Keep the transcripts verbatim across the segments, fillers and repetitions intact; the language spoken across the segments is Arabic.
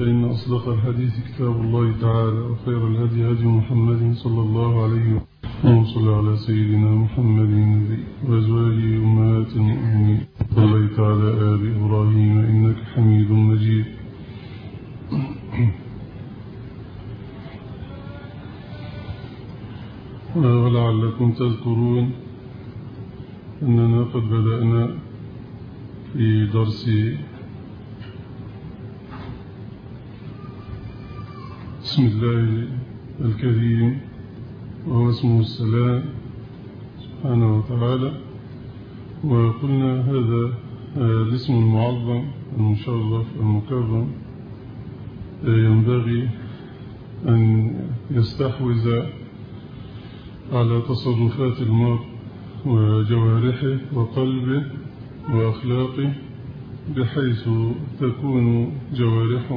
فإن أصدق الحديث كتاب الله تعالى، وخير الهدي هدي محمد صلى الله عليه وسلم، اللهم صل على سيدنا محمد النبي وأزواجه أمهات المؤمنين، صليت على آل إبراهيم إنك حميد مجيد. ولعلكم تذكرون أننا قد بدأنا في درس بسم الله الكريم، وهو اسمه السلام سبحانه وتعالى. وقلنا هذا الاسم المعظم المشرف المكرم ينبغي أن يستحوذ على تصرفات المرء وجوارحه وقلبه وأخلاقه، بحيث تكون جوارحه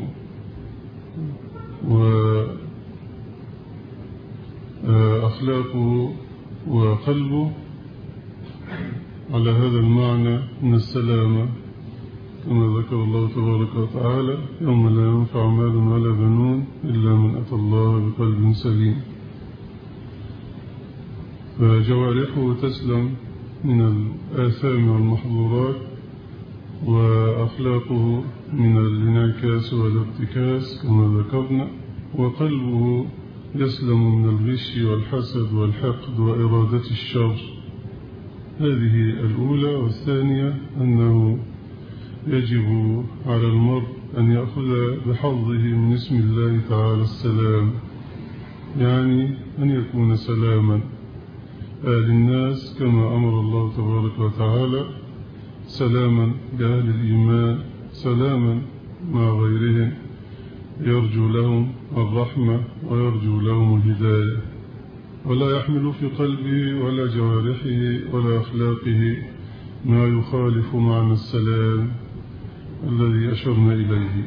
وأخلاقه وقلبه على هذا المعنى من السلامة، كما ذكر الله تبارك وتعالى: يوم لا ينفع مال ولا بنون إلا من أتى الله بقلب سليم. فجوارحه تسلم من الآثام والمحظورات، وأخلاقه من الانعكاس والارتكاس كما ذكرنا، وقلبه يسلم من الغش والحسد والحقد وإرادة الشر. هذه الأولى. والثانية أنه يجب على المرء أن يأخذ بحظه من اسم الله تعالى السلام، يعني أن يكون سلاما للناس كما أمر الله تبارك وتعالى، سلاما لأهل الإيمان، سلاما مع غيرهم، يرجو لهم الرحمة ويرجو لهم الهداية، ولا يحمل في قلبه ولا جوارحه ولا أخلاقه ما يخالف معنى السلام الذي أشرنا إليه.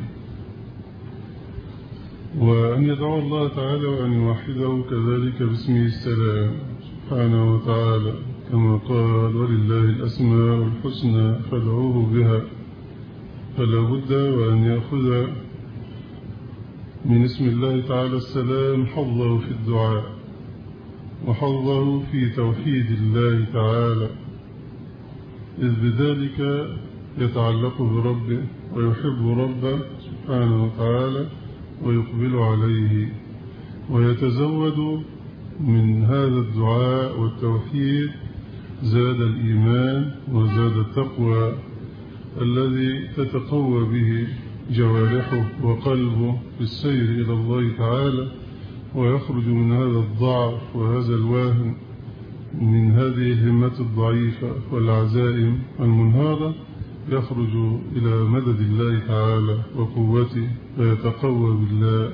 وأن يدعو الله تعالى وأن يوحده كذلك باسمه السلام سبحانه وتعالى، كما قال: ولله الأسماء الحسنى فادعوه بها. فلا بد وأن يأخذ من اسم الله تعالى السلام حظه في الدعاء، وحظه في توحيد الله تعالى، إذ بذلك يتعلق بربه ويحب ربه سبحانه وتعالى ويقبل عليه، ويتزود من هذا الدعاء والتوحيد زاد الإيمان وزاد التقوى الذي تتقوى به جوارحه وقلبه في السير إلى الله تعالى، ويخرج من هذا الضعف وهذا الواهن، من هذه الهمة الضعيفة والعزائم المنهارة، يخرج إلى مدد الله تعالى وقوته، ويتقوى بالله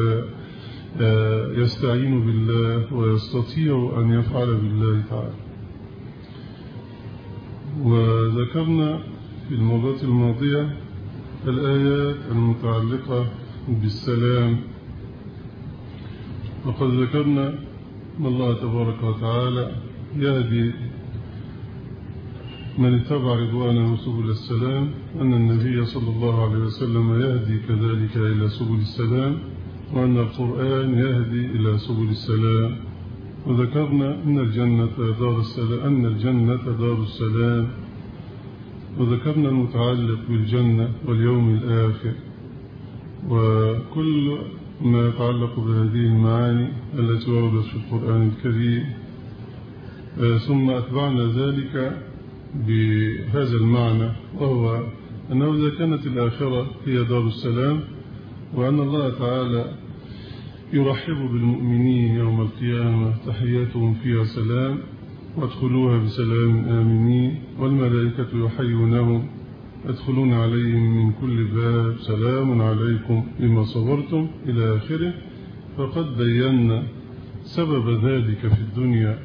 ويستعين بالله ويستطيع أن يفعل بالله تعالى. وذكرنا في المرة الماضية الآيات المتعلقة بالسلام، وقد ذكرنا أن الله تبارك وتعالى يهدي من اتبع رضوانه سبل السلام، أن النبي صلى الله عليه وسلم يهدي كذلك إلى سبل السلام، وأن القرآن يهدي إلى سبل السلام. وذكرنا أن الجنة دار السلام أن الجنة دار السلام وذكرنا المتعلق بالجنة واليوم الآخر، وكل ما يتعلق بهذه المعاني التي وردت في القرآن الكريم. ثم أتبعنا ذلك بهذا المعنى، وهو أنه إذا كانت الآخرة هي دار السلام، وأن الله تعالى يرحب بالمؤمنين يوم القيامة تحياتهم فيها سلام، وادخلوها بسلام آمنين، والملائكة يحيونهم ادخلون عليهم من كل باب سلام عليكم بما صبرتم إلى آخره. فقد بينا سبب ذلك في الدنيا،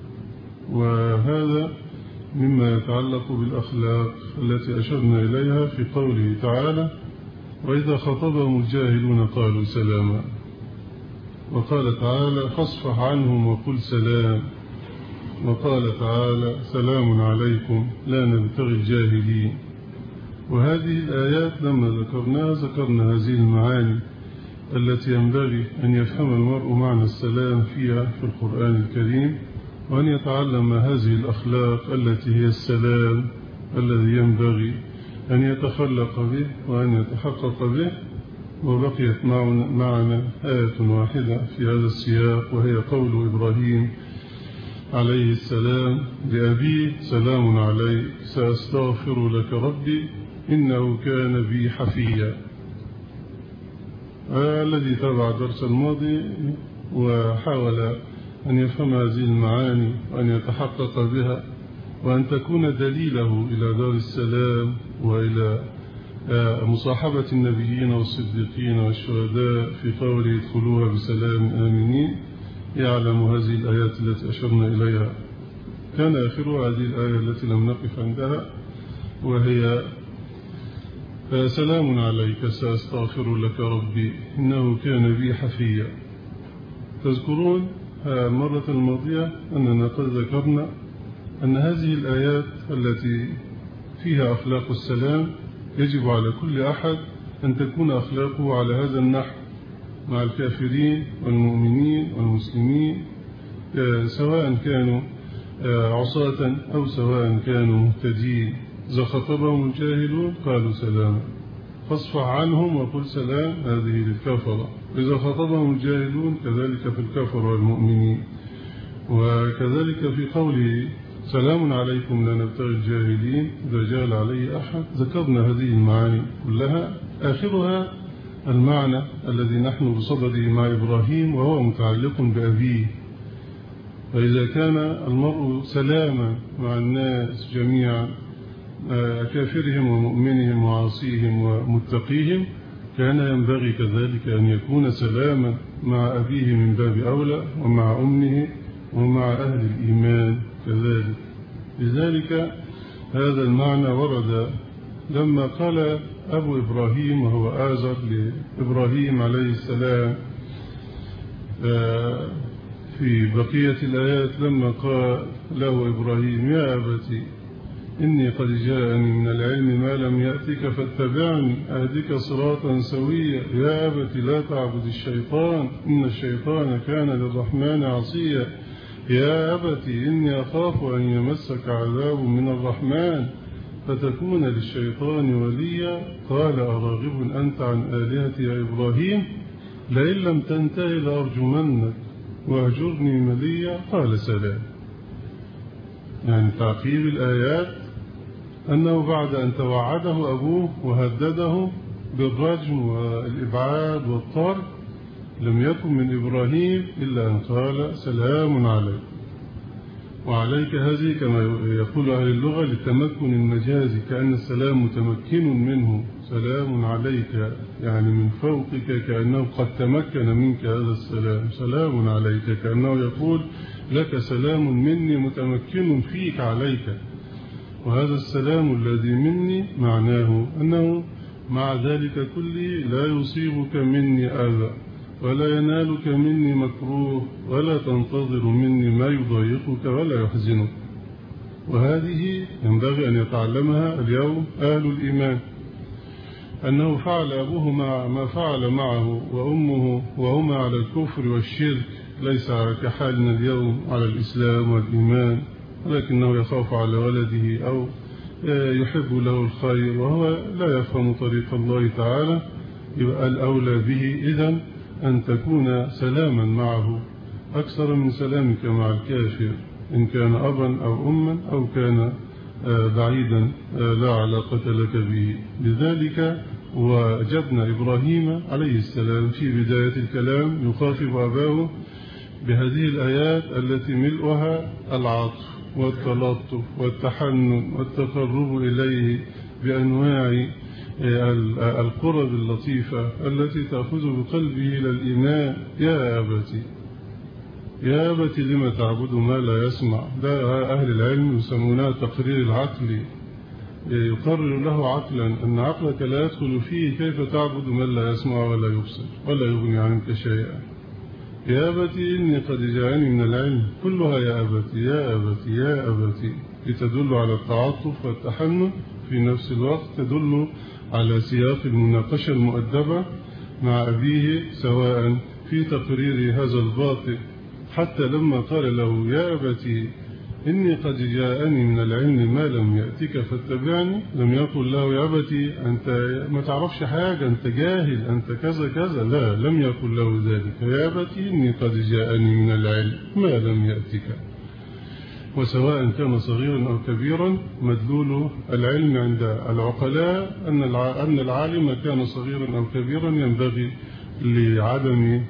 وهذا مما يتعلق بالأخلاق التي أشرنا إليها في قوله تعالى: وإذا خطبهم الجاهلون قالوا سلاما. وقال تعالى: فاصفح عنهم وقل سلام. وقال تعالى: سلام عليكم لا نبتغي الجاهلين. وهذه الآيات لما ذكرناها ذكرنا هذه المعاني التي ينبغي أن يفهم المرء معنى السلام فيها في القرآن الكريم، وأن يتعلم هذه الأخلاق التي هي السلام الذي ينبغي أن يتخلق به وأن يتحقق به. وبقيت معنا آية واحدة في هذا السياق، وهي قول إبراهيم عليه السلام لأبيه: سلام عليك سأستغفر لك ربي إنه كان بي حفيا. الذي تابع الدرس الماضي وحاول أن يفهم هذه المعاني وأن يتحقق بها وأن تكون دليله إلى دار السلام وإلى مصاحبة النبيين والصديقين والشهداء في قوله ادخلوها بسلام آمنين، يعلم هذه الآيات التي أشرنا إليها. كان آخرها هذه الآية التي لم نقف عندها، وهي: سلام عليك سأستغفر لك ربي إنه كان بي حفيا. تذكرون المرة الماضية أننا قد ذكرنا أن هذه الآيات التي فيها أخلاق السلام يجب على كل أحد أن تكون أخلاقه على هذا النحو مع الكافرين والمؤمنين والمسلمين، سواء كانوا عصاة أو سواء كانوا مهتدين. إذا خطبهم الجاهلون قالوا سلاما فاصفح عنهم وقل سلام، هذه للكفرة. إذا خطبهم الجاهلون كذلك في الكفر والمؤمنين. وكذلك في قوله سلام عليكم لا نبتغي الجاهلين إذا جال عليه أحد، ذكرنا هذه المعاني كلها. آخرها المعنى الذي نحن بصدده مع إبراهيم وهو متعلق بأبيه. فإذا كان المرء سلاما مع الناس جميعا، كافرهم ومؤمنهم وعاصيهم ومتقيهم، كان ينبغي كذلك أن يكون سلاما مع أبيه من باب أولى، ومع أمه ومع أهل الإيمان كذلك. لذلك هذا المعنى ورد لما قال أبو إبراهيم وهو آزر لإبراهيم عليه السلام في بقية الآيات، لما قال له إبراهيم: يا أبتي إني قد جاءني من العلم ما لم يأتك فاتبعني أهدك صراطا سويا، يا أبتي لا تعبد الشيطان إن الشيطان كان للرحمن عصيا، يا أبتي إني أخاف أن يمسك عذاب من الرحمن فتكون للشيطان وليا. قال: أراغب أنت عن آلهتي يا إبراهيم؟ لئن لم تنتهي لأرجمنك واهجرني مليا. قال: سلام. يعني تعقيب الآيات أنه بعد أن توعده أبوه وهدده بالرجم والإبعاد والطرد، لم يكن من إبراهيم إلا أن قال: سلام عليك. وعليك هذه كما يقول أهل اللغة للتمكن المجازي، كأن السلام متمكن منه. سلام عليك يعني من فوقك، كأنه قد تمكن منك هذا السلام. سلام عليك كأنه يقول لك سلام مني متمكن فيك عليك. وهذا السلام الذي مني معناه أنه مع ذلك كله لا يصيبك مني أذى، ولا ينالك مني مكروه، ولا تنتظر مني ما يضايقك ولا يحزنك. وهذه ينبغي أن يتعلمها اليوم أهل الإيمان، أنه فعل أبوه مع ما فعل معه وأمه وهما على الكفر والشرك ليس كحالنا اليوم على الإسلام والإيمان، ولكنه يخاف على ولده أو يحب له الخير وهو لا يفهم طريق الله تعالى. يبقى الأولى به إذن أن تكون سلاما معه أكثر من سلامك مع الكافر، إن كان أبا أو أما أو كان بعيدا لا علاقة لك به. لذلك وجدنا إبراهيم عليه السلام في بداية الكلام يخاطب أباه بهذه الآيات التي ملؤها العطف والتلطف والتحنن والتقرب إليه بأنواع القرب اللطيفة التي تأخذ بقلبه إلى الإيمان. يا أبتي يا أبتي لما تعبد ما لا يسمع. ده أهل العلم يسمونها تقرير العقل، يقرر له عقلا أن عقلك لا يدخل فيه كيف تعبد من لا يسمع ولا يبصر ولا يغني عنك شيئا. يا أبتي إني قد جاءني من العلم، كلها يا أبتي يا أبتي يا أبتي، لتدل على التعاطف والتحنن وفي نفس الوقت تدل على سياق المناقشة المؤدبة مع أبيه، سواء في تقرير هذا الباطل حتى لما قال له يا أبتي إني قد جاءني من العلم ما لم يأتك فاتبعني، لم يقل له يا أبتي أنت ما تعرفش حاجة، أنت جاهل، أنت كذا كذا، لا، لم يقل له ذلك، يا أبتي إني قد جاءني من العلم ما لم يأتك. وسواء كان صغيرا أو كبيرا، مدلول العلم عند العقلاء أن العالم كان صغيرا أو كبيرا ينبغي لعدم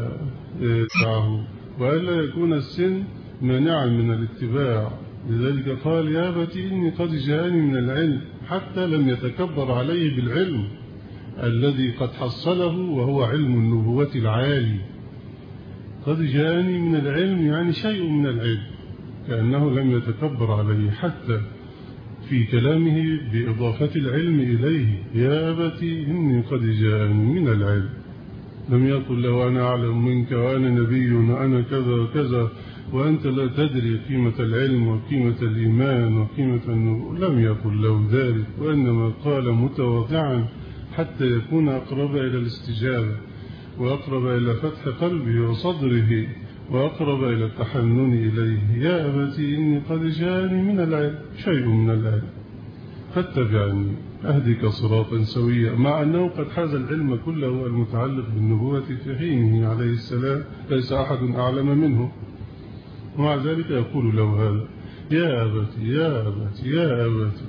اتباعه، وألا يكون السن مانعا من الاتباع. لذلك قال يا أبتي إني قد جاءني من العلم، حتى لم يتكبر عليه بالعلم الذي قد حصله وهو علم النبوة العالي. قد جاءني من العلم يعني شيء من العلم، كأنه لم يتكبر عليه حتى في كلامه بإضافة العلم إليه. يا أبتي إني قد جاءني من العلم، لم يقل له أنا أعلم منك وأنا نبي وأنا كذا وكذا وأنت لا تدري قيمة العلم وقيمة الإيمان وقيمة النبوة، لم يقل له ذلك، وإنما قال متواضعا حتى يكون أقرب إلى الاستجابة وأقرب إلى فتح قلبه وصدره وأقرب إلى التحنن إليه. يا أبتي إني قد جاءني من العلم شيء من العلم فاتبعني أهدك صراطا سويا، مع أنه قد حاز العلم كله المتعلق بالنبوة في حينه عليه السلام، ليس أحد أعلم منه، ومع ذلك يقول له هذا يا أبتي يا أبتي يا أبتي.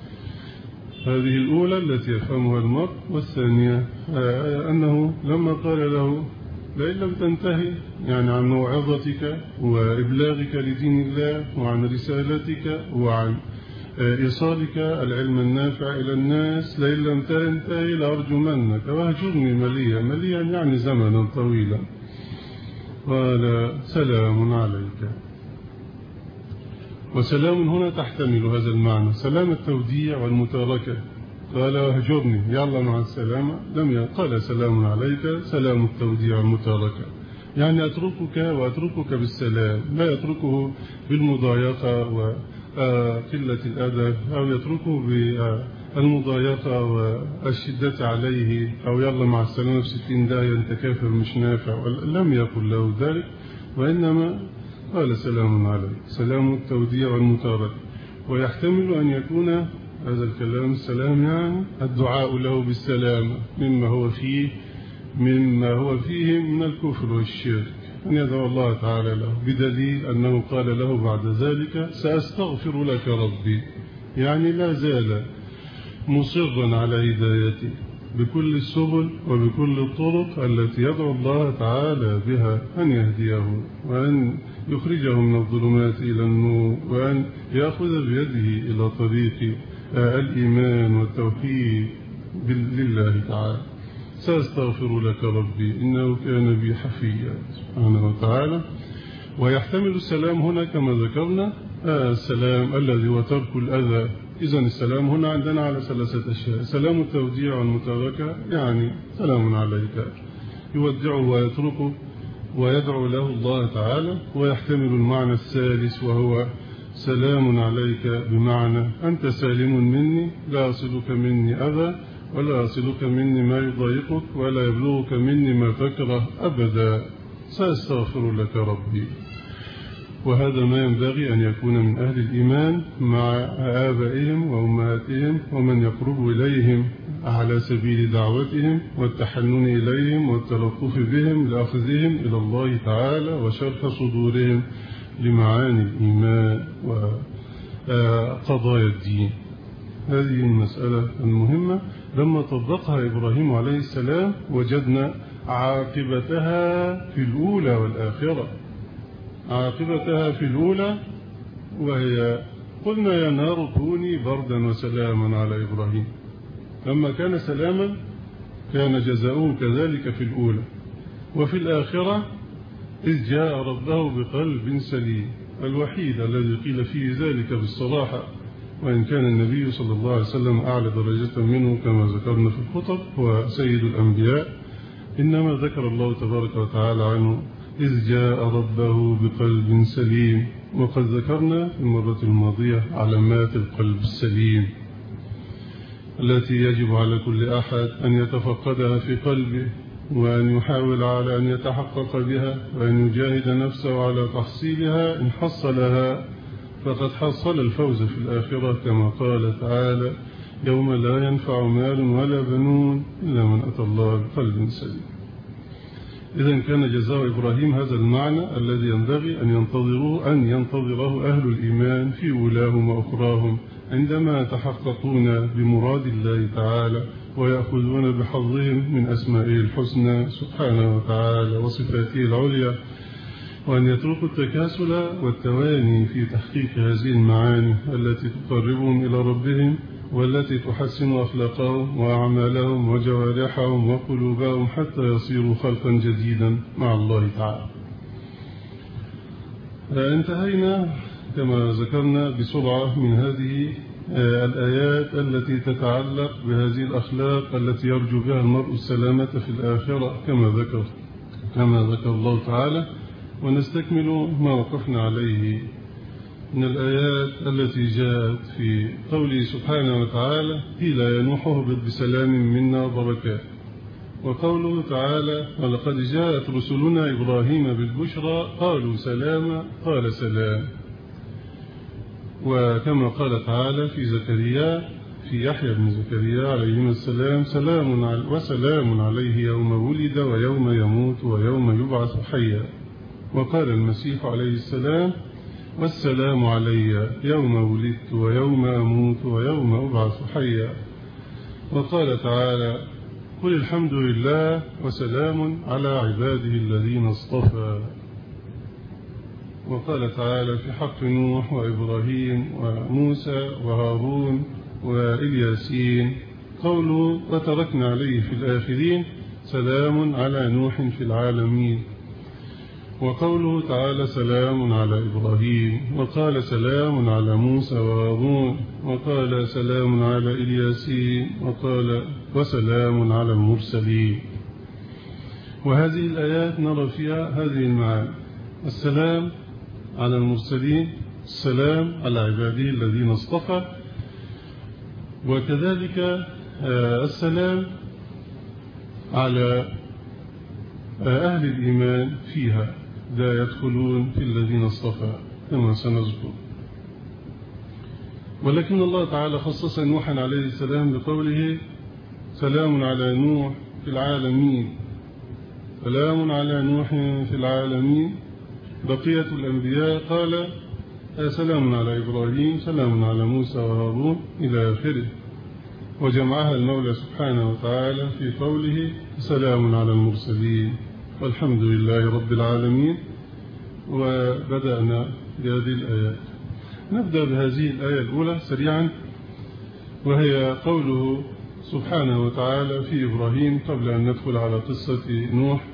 هذه الأولى التي يفهمها المرء. والثانية أنه لما قال له لئن لم تنتهي يعني عن موعظتك وإبلاغك لدين الله وعن رسالتك وعن إيصالك العلم النافع إلى الناس، لئن لم تنتهي لأرجمنك واهجرني مليا، مليا يعني زمنا طويلا. قال سلام عليك. وسلام هنا تحتمل هذا المعنى، سلام التوديع والمتاركة. قال واهجرني يلا مع السلامة، لم قال سلام عليك، سلام التوديع والمتاركة، يعني أتركك وأتركك بالسلام، لا يتركه بالمضايقة وقلة الأدب، أو يتركه بالمضايقة والشدة عليه، أو يلا مع السلامة بستين داهية أنت كافر مش نافع، لم يقل له ذلك، وإنما قال سلام عليك، سلام التوديع والمتاركة. ويحتمل أن يكون هذا الكلام السلام يعني الدعاء له بالسلامة مما هو فيه مما هو فيه من الكفر والشرك، أن يدعو الله تعالى له، بدليل أنه قال له بعد ذلك سأستغفر لك ربي، يعني لا زال مصرا على هدايته بكل السبل وبكل الطرق التي يدعو الله تعالى بها أن يهديه وأن يخرجه من الظلمات إلى النور، وأن يأخذ بيده إلى طريق الإيمان والتوحيد لله تعالى. سأستغفر لك ربي إنه كان بي حفيا سبحانه وتعالى. ويحتمل السلام هنا كما ذكرنا السلام الذي هو ترك الأذى. إذن السلام هنا عندنا على ثلاثة أشياء: سلام التوديع والمتاركة، يعني سلام عليك، يودعه ويتركه ويدعو له الله تعالى. ويحتمل المعنى الثالث وهو سلام عليك بمعنى أنت سالم مني، لا يصلك مني أذى ولا يصلك مني ما يضايقك ولا يبلغك مني ما تكره أبدا، سأستغفر لك ربي. وهذا ما ينبغي أن يكون من أهل الإيمان مع آبائهم وأمهاتهم ومن يقرب إليهم على سبيل دعوتهم والتحنن إليهم والتلطف بهم لأخذهم إلى الله تعالى وشرح صدورهم لمعاني الإيمان وقضايا الدين. هذه المسألة المهمة لما طبقها إبراهيم عليه السلام وجدنا عاقبتها في الأولى والآخرة. عاقبتها في الأولى وهي قلنا يا نار كوني بردا وسلاما على إبراهيم، لما كان سلاما كان جزاؤه كذلك في الأولى. وفي الآخرة إذ جاء ربه بقلب سليم، الوحيد الذي قيل فيه ذلك بالصراحة، وإن كان النبي صلى الله عليه وسلم أعلى درجة منه كما ذكرنا في الخطب، هو سيد الأنبياء، إنما ذكر الله تبارك وتعالى عنه إذ جاء ربه بقلب سليم. وقد ذكرنا في المرة الماضية علامات القلب السليم، التي يجب على كل أحد أن يتفقدها في قلبه، وأن يحاول على أن يتحقق بها، وأن يجاهد نفسه على تحصيلها. إن حصلها فقد حصل الفوز في الآخرة، كما قال تعالى: يوم لا ينفع مال ولا بنون إلا من أتى الله بقلب سليم. إذن كان جزاء إبراهيم هذا المعنى الذي ينبغي أن ينتظروه أن ينتظره أهل الإيمان في أولاهم وأخراهم، عندما يتحققون بمراد الله تعالى ويأخذون بحظهم من أسمائه الحسنى سبحانه وتعالى وصفاته العليا، وأن يتركوا التكاسل والتواني في تحقيق هذه المعاني التي تقربهم إلى ربهم، والتي تحسن أخلاقهم وأعمالهم وجوارحهم وقلوبهم حتى يصيروا خلقا جديدا مع الله تعالى. انتهينا كما ذكرنا بسرعة من هذه الآيات التي تتعلق بهذه الأخلاق التي يرجو بها المرء السلامة في الآخرة كما ذكر كما ذكر الله تعالى، ونستكمل ما وقفنا عليه من الآيات التي جاءت في قوله سبحانه وتعالى: قيل يا نوح اهبط بسلام منا وبركات. وقوله تعالى: ولقد جاءت رسلنا إبراهيم بالبشرى قالوا سلاما قال سلام. وكما قال تعالى في زكريا في يحيى بن زكريا عليهما السلام: سلام على وسلام عليه يوم ولد ويوم يموت ويوم يبعث حيا. وقال المسيح عليه السلام: والسلام علي يوم ولدت ويوم أموت ويوم أبعث حيا. وقال تعالى: قل الحمد لله وسلام على عباده الذين اصطفى. وقال تعالى في حق نوح وإبراهيم وموسى وهارون وإلياسين قوله: وتركنا عليه في الآخرين سلام على نوح في العالمين. وقوله تعالى: سلام على إبراهيم. وقال: سلام على موسى وهارون. وقال: سلام على إلياسين. وقال: وسلام على المرسلين. وهذه الآيات نرى فيها هذه المعاني: السلام على المرسلين، السلام على عباده الذين اصطفى، وكذلك السلام على أهل الإيمان فيها، لا يدخلون في الذين اصطفى كما سنذكر. ولكن الله تعالى خصص نوحا عليه السلام بقوله: سلام على نوح في العالمين. سلام على نوح في العالمين. بقية الأنبياء قال: سلام على إبراهيم، سلام على موسى وهارون إلى آخره. وجمعها المولى سبحانه وتعالى في قوله: سلام على المرسلين والحمد لله رب العالمين. وبدأنا بهذه الآيات. نبدأ بهذه الآية الأولى سريعا، وهي قوله سبحانه وتعالى في إبراهيم، قبل أن ندخل على قصة نوح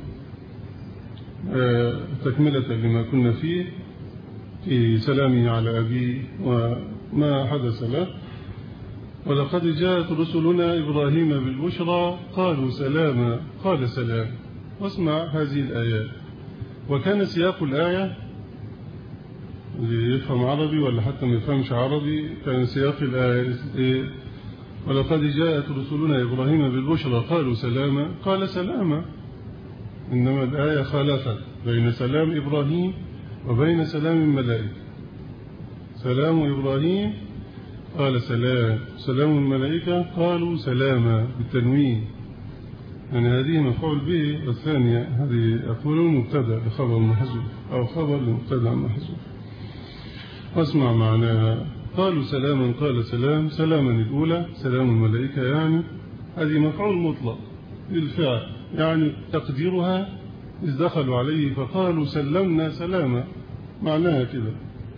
تكملة لما كنا فيه في سلامه على أبيه وما حدث له. ولقد جاءت رسلنا إبراهيم بالبشرى قالوا سلاما قال سلام. واسمع هذه الآيات. وكان سياق الآية، اللي يفهم عربي ولا حتى ما يفهمش عربي، كان سياق الآية: ولقد جاءت رسلنا إبراهيم بالبشرى قالوا سلاما قال سلاما. إنما الآية خالفت بين سلام إبراهيم وبين سلام الملائكة. سلام إبراهيم قال سلام، سلام الملائكة قالوا سلاما بالتنوين. يعني هذه مفعول به، والثانية هذه أقول مبتدأ بخبر محذوف أو خبر لمبتدأ محذوف. واسمع معناها: قالوا سلاما قال سلام. سلاما الأولى سلام الملائكة، يعني هذه مفعول مطلق بالفعل، يعني تقديرها إذ دخلوا عليه فقالوا سلمنا سلاما، معناها كده.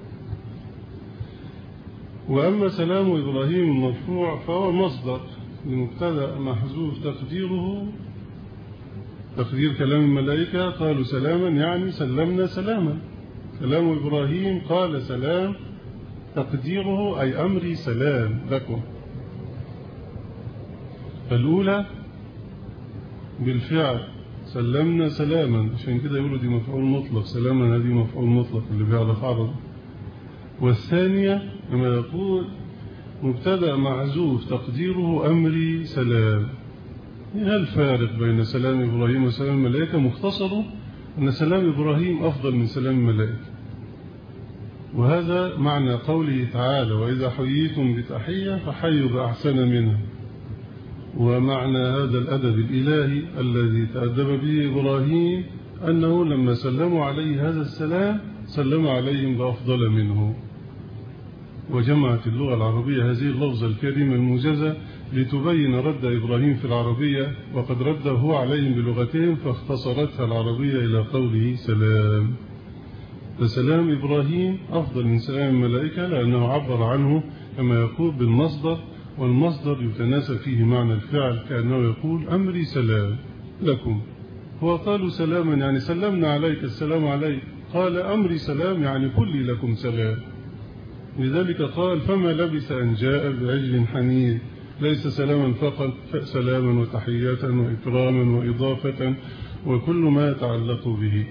وأما سلام إبراهيم المرفوع فهو مصدر لمبتدأ محذوف تقديره تقدير كلام الملائكة قالوا سلاما، يعني سلمنا سلاما. سلام إبراهيم قال سلام تقديره أي أمري سلام لكم. الأولى بالفعل سلمنا سلاما، عشان كده يقولوا دي مفعول مطلق، سلاما هذه مفعول مطلق اللي بيعرف عربي. والثانية كما يقول مبتدأ محذوف تقديره أمري سلام. هل الفارق بين سلام إبراهيم وسلام الملائكة؟ مختصره أن سلام إبراهيم أفضل من سلام الملائكة، وهذا معنى قوله تعالى وإذا حييتم بتحية فحيوا بأحسن منها. ومعنى هذا الأدب الإلهي الذي تأدب به إبراهيم أنه لما سلموا عليه هذا السلام سلم عليهم بأفضل منه. وجمعت اللغة العربية هذه اللفظة الكريمة الموجزة لتبين رد إبراهيم في العربية، وقد رده هو عليهم بلغتهم فاختصرتها العربية إلى قوله سلام. فسلام إبراهيم أفضل من سلام الملائكة لأنه عبر عنه كما يقول بالمصدر، والمصدر يتناسب فيه معنى الفعل كأنه يقول أمري سلام لكم. هو قالوا سلاما يعني سلمنا عليك السلام عليك، قال أمري سلام يعني كل لكم سلام. لذلك قال فما لبث أن جاء بعجل حنيذ، ليس سلاما فقط، سلاما وتحية وإكراما وإضافة وكل ما يتعلق به.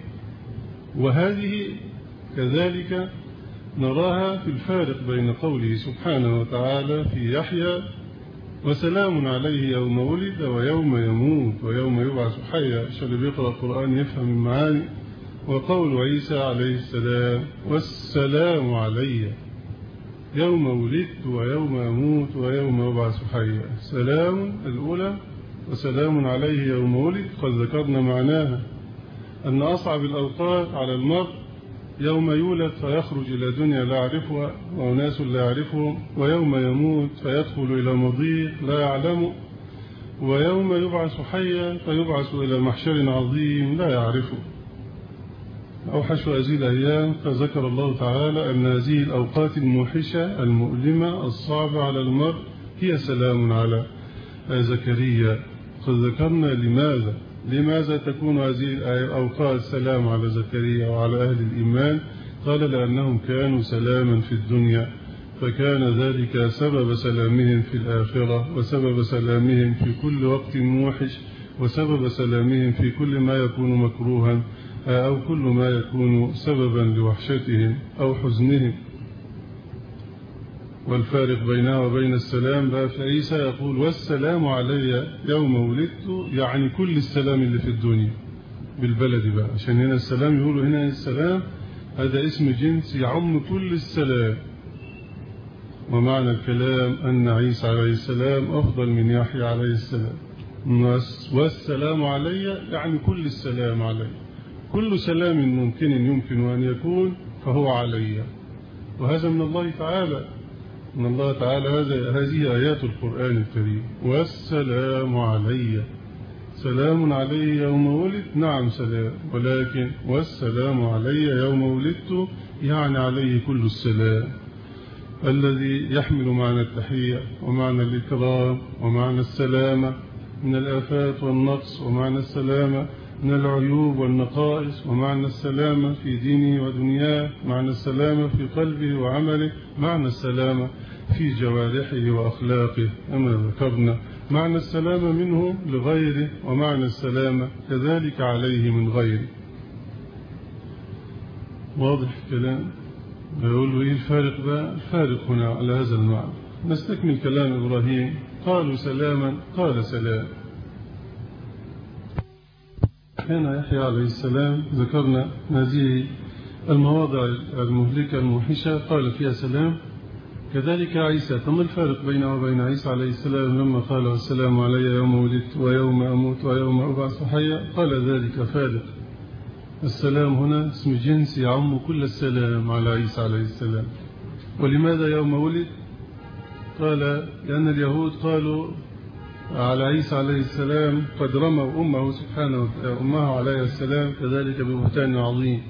وهذه كذلك نراها في الفارق بين قوله سبحانه وتعالى في يحيى وسلام عليه يوم ولد ويوم يموت ويوم يبعث حيا، عشان اللي بيقرأ القرآن يفهم المعاني، وقول عيسى عليه السلام والسلام علي يوم ولدت ويوم أموت ويوم يبعث حيا. سلام الأولى وسلام عليه يوم ولد قد ذكرنا معناها أن أصعب الأوقات على المرء يوم يولد فيخرج إلى دنيا لا يعرفها وأناس لا يعرفهم، ويوم يموت فيدخل إلى مضيق لا يعلمه، ويوم يبعث حيا فيبعث إلى محشر عظيم لا يعرفه. أوحش هذه الأيام فذكر الله تعالى أن هذه الأوقات الموحشة المؤلمة الصعبة على المرء هي سلام على زكريا. قد ذكرنا لماذا لماذا تكون هذه الأوقات سلام على زكريا وعلى أهل الإيمان. قال لأنهم كانوا سلاما في الدنيا، فكان ذلك سبب سلامهم في الآخرة، وسبب سلامهم في كل وقت موحش، وسبب سلامهم في كل ما يكون مكروها أو كل ما يكون سببا لوحشتهم أو حزنهم. والفارق بينها وبين السلام بقى في عيسى يقول والسلام علي يوم ولدت، يعني كل السلام اللي في الدنيا بالبلد بقى، عشان هنا السلام يقولوا هنا السلام هذا اسم جنس يعم كل السلام. ومعنى الكلام أن عيسى عليه السلام أفضل من يحيى عليه السلام. والسلام علي يعني كل السلام علي، كل سلام ممكن يمكن أن يكون فهو علي، وهذا من الله تعالى من الله تعالى هذه آيات القرآن الكريم. والسلام علي، سلام علي يوم ولد، نعم سلام، ولكن والسلام علي يوم ولدت يعني عليه كل السلام الذي يحمل معنى التحية ومعنى الإكرام ومعنى السلامة من الآفات والنقص، ومعنى السلامة من العيوب والنقائص، ومعنى السلامة في دينه ودنياه، معنى السلامة في قلبه وعمله، معنى السلامة في جوارحه وأخلاقه كما ذكرنا، معنى السلامة منه لغيره، ومعنى السلامة كذلك عليه من غيره. واضح الكلام؟ يقول له إيه الفارق بقى؟ الفارق هنا على هذا المعنى. نستكمل كلام إبراهيم. قالوا سلاما قال سلام. كان يحيى عليه السلام ذكرنا هذه المواضع المهلكة الموحشة قال فيها سلام، كذلك عيسى. ثم الفارق بينه وبين عيسى عليه السلام لما قال والسلام علي يوم ولدت ويوم أموت ويوم أبعث حيا، قال ذلك فارق. السلام هنا اسم جنس يعم كل السلام على عيسى عليه السلام. ولماذا يوم ولد؟ قال لأن اليهود قالوا على عيسى عليه السلام قد رموا أمه سبحانه أمه عليه السلام كذلك ببهتان عظيم،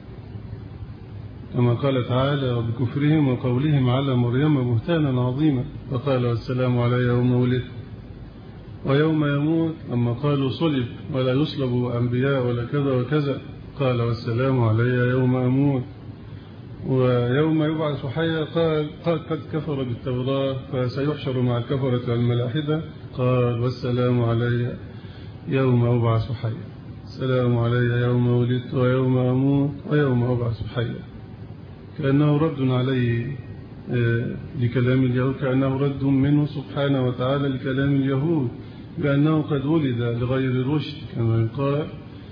كما قال تعالى وبكفرهم وقولهم على مريم بهتانا عظيما، فقال والسلام علي يوم ولد ويوم يموت. لما قالوا صلب ولا يصلب أنبياء ولا كذا وكذا قال والسلام علي يوم أموت. ويوم يبعث حيا قال قد كفر بالتوراة فسيحشر مع الكفرة والملاحدة، قال والسلام علي يوم أبعث حيا، السلام علي يوم ولدت ويوم أموت ويوم أبعث حيا، كأنه رد عليه لكلام اليهود، كأنه رد منه سبحانه وتعالى لكلام اليهود بأنه قد ولد لغير رشد كما يقال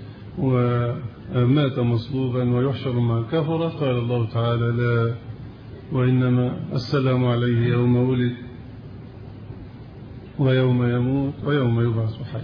ومات مصلوبا ويحشر مع الكفرة. قال الله تعالى لا، وإنما السلام عليه يوم ولد ويوم يموت ويوم يبعث حي.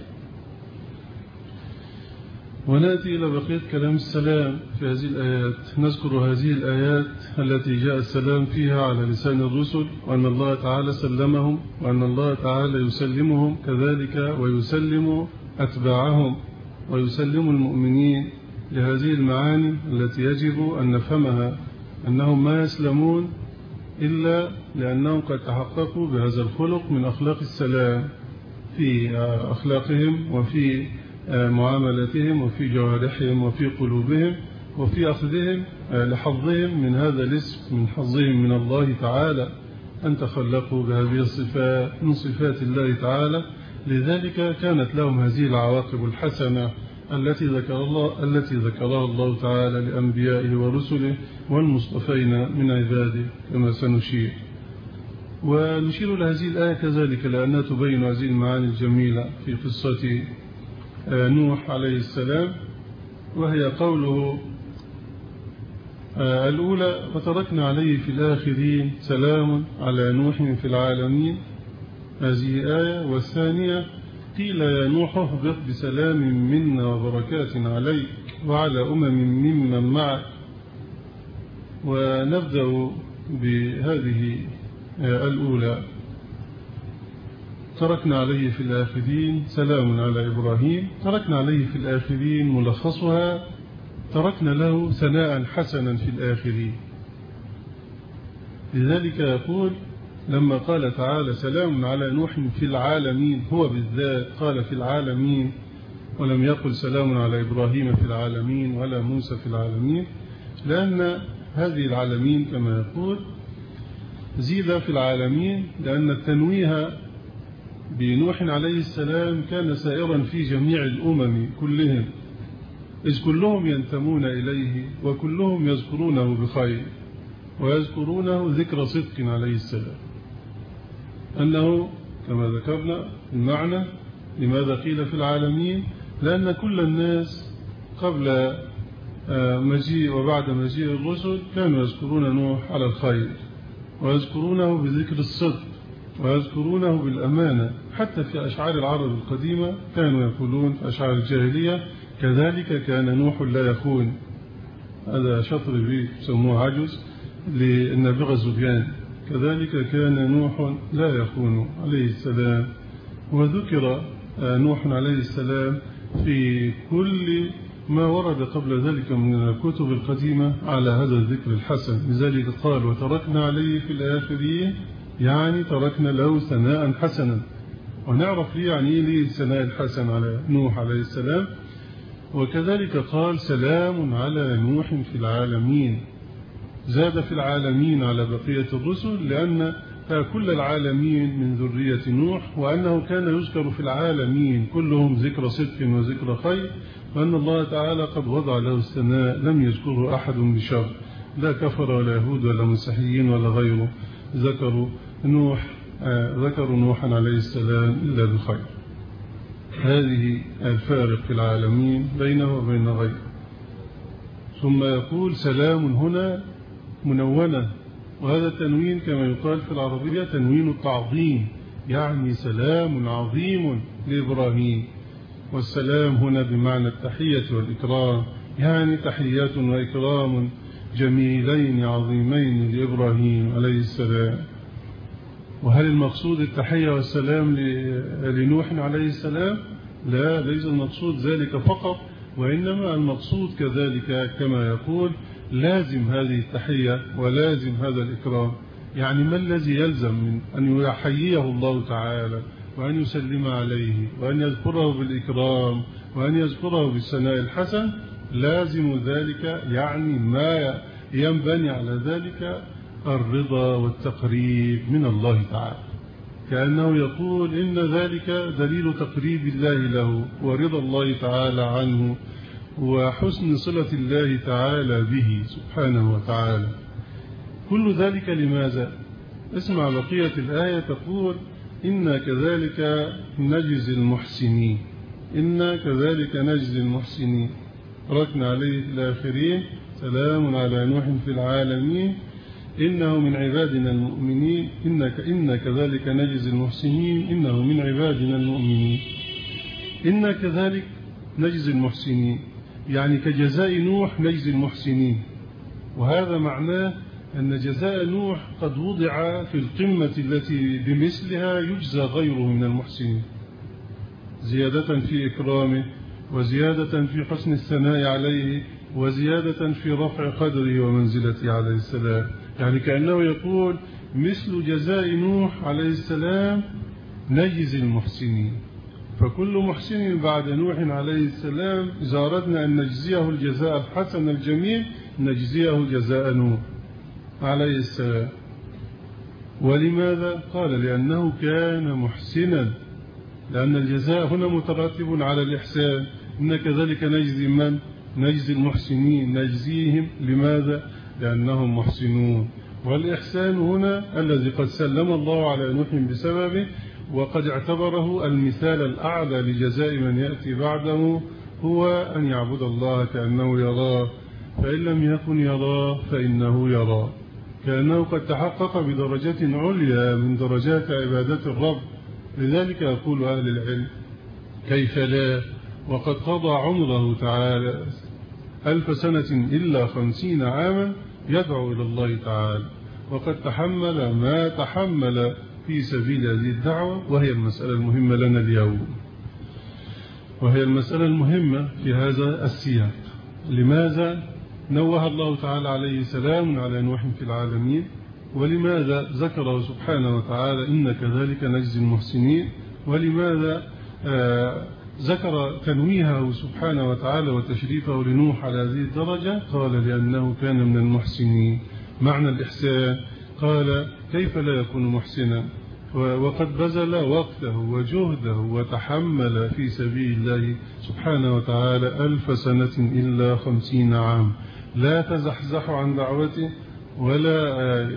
ونأتي إلى بقية كلام السلام في هذه الآيات. نذكر هذه الآيات التي جاء السلام فيها على لسان الرسل، وأن الله تعالى سلمهم، وأن الله تعالى يسلمهم كذلك ويسلم أتباعهم ويسلم المؤمنين لهذه المعاني التي يجب أن نفهمها، أنهم ما يسلمون إلا لأنهم قد تحققوا بهذا الخلق من أخلاق السلام في أخلاقهم وفي معاملاتهم وفي جوارحهم وفي قلوبهم وفي أخذهم لحظهم من هذا الاسم، من حظهم من الله تعالى أن تخلقوا بهذه الصفات من صفات الله تعالى. لذلك كانت لهم هذه العواقب الحسنة التي ذكر الله التي ذكرها الله تعالى لأنبيائه ورسله والمصطفين من عباده كما سنشير. ونشير لهذه الآية كذلك لأنها تبين هذه المعاني الجميلة في قصة نوح عليه السلام، وهي قوله الأولى وتركنا عليه في الآخرين سلام على نوح في العالمين، هذه آية. والثانية قيل يا نوح اهبط بسلام منا وبركات عليك وعلى أمم ممن معك. ونبدأ بهذه الأولى، تركنا عليه في الآخرين سلام على إبراهيم. تركنا عليه في الآخرين ملخصها تركنا له ثناء حسنا في الآخرين. لذلك يقول لما قال تعالى سلام على نوح في العالمين، هو بالذات قال في العالمين ولم يقل سلام على إبراهيم في العالمين ولا موسى في العالمين، لأن هذه العالمين كما يقول زيد في العالمين لأن التنويه بنوح عليه السلام كان سائرا في جميع الأمم كلهم، إذ كلهم ينتمون إليه وكلهم يذكرونه بخير ويذكرونه ذكر صدق عليه السلام. أنه كما ذكرنا المعنى لماذا قيل في العالمين، لأن كل الناس قبل مجيء وبعد مجيء الرسل كانوا يذكرون نوح على الخير ويذكرونه بذكر الصدق ويذكرونه بالأمانة. حتى في أشعار العرب القديمة كانوا يقولون في أشعار الجاهلية كذلك كان نوح لا يخون. هذا شطر بيت سموه عجز للنابغة الزبيان، كذلك كان نوح لا يخون عليه السلام. وذكر نوح عليه السلام في كل ما ورد قبل ذلك من الكتب القديمة على هذا الذكر الحسن. لذلك قال وتركنا عليه في الآخرين، يعني تركنا له ثناء حسنا. ونعرف ليه يعني ليه الثناء الحسن على نوح عليه السلام. وكذلك قال سلام على نوح في العالمين، زاد في العالمين على بقية الرسل لأن كل العالمين من ذرية نوح، وأنه كان يذكر في العالمين كلهم ذكر صدق وذكر خير، وأن الله تعالى قد وضع له الثناء لم يذكره أحد بشر، لا كفر ولا يهود ولا مسيحيين ولا غيره ذكروا نوح آه ذكروا نوحا عليه السلام إلا بخير. هذه الفارق في العالمين بينه وبين غيره. ثم يقول سلام هنا منونة، وهذا التنوين كما يقال في العربية تنوين التعظيم، يعني سلام عظيم لإبراهيم. والسلام هنا بمعنى التحية والإكرام، يعني تحيات وإكرام جميلين عظيمين لإبراهيم عليه السلام. وهل المقصود التحية والسلام لنوح عليه السلام؟ لا، ليس المقصود ذلك فقط، وإنما المقصود كذلك كما يقول لازم هذه التحية ولازم هذا الإكرام. يعني ما الذي يلزم من أن يحييه الله تعالى وأن يسلم عليه وأن يذكره بالإكرام وأن يذكره بالثناء الحسن؟ لازم ذلك يعني ما ينبني على ذلك الرضا والتقريب من الله تعالى، كأنه يقول إن ذلك دليل تقريب الله له ورضا الله تعالى عنه وحسن صلة الله تعالى به سبحانه وتعالى. كل ذلك لماذا؟ اسمع بقية الآية تقول إنا كذلك نجزي المحسنين، إنا كذلك نجزي المحسنين. تركنا عليه الآخرين سلام على نوح في العالمين إنه من عبادنا المؤمنين إنك إنا كذلك نجزي المحسنين إنه من عبادنا المؤمنين. إنا كذلك نجزي المحسنين يعني كجزاء نوح نجزي المحسنين، وهذا معناه أن جزاء نوح قد وضع في القمة التي بمثلها يجزى غيره من المحسنين، زيادة في إكرامه وزيادة في حسن الثناء عليه وزيادة في رفع قدره ومنزلته عليه السلام. يعني كأنه يقول مثل جزاء نوح عليه السلام نجزي المحسنين، فكل محسن بعد نوح عليه السلام إذا أردنا أن نجزيه الجزاء الحسن الجميل نجزيه جزاء نوح عليه السلام. ولماذا؟ قال لأنه كان محسنا، لأن الجزاء هنا مترتب على الإحسان. إن كذلك نجزي من؟ نجزي المحسنين، نجزيهم لماذا؟ لأنهم محسنون. والإحسان هنا الذي قد سلم الله على نوح بسببه وقد اعتبره المثال الأعلى لجزاء من يأتي بعده هو أن يعبد الله كأنه يراه، فإن لم يكن يراه فإنه يراه، كأنه قد تحقق بدرجة عليا من درجات عبادة الرب. لذلك يقول أهل العلم كيف لا وقد قضى عمره تعالى ألف سنة إلا خمسين عاما يدعو إلى الله تعالى، وقد تحمل ما تحمل في سبيل هذه الدعوة، وهي المسألة المهمة لنا اليوم، وهي المسألة المهمة في هذا السياق. لماذا نوه الله تعالى عليه سلام على نوح في العالمين؟ ولماذا ذكره سبحانه وتعالى إن كذلك نجزي المحسنين؟ ولماذا آه ذكر تنويهه سبحانه وتعالى وتشريفه لنوح على هذه الدرجة؟ قال لأنه كان من المحسنين. معنى الإحسان قال كيف لا يكون محسنا وقد بذل وقته وجهده وتحمل في سبيل الله سبحانه وتعالى ألف سنة إلا خمسين عام، لا تزحزح عن دعوته ولا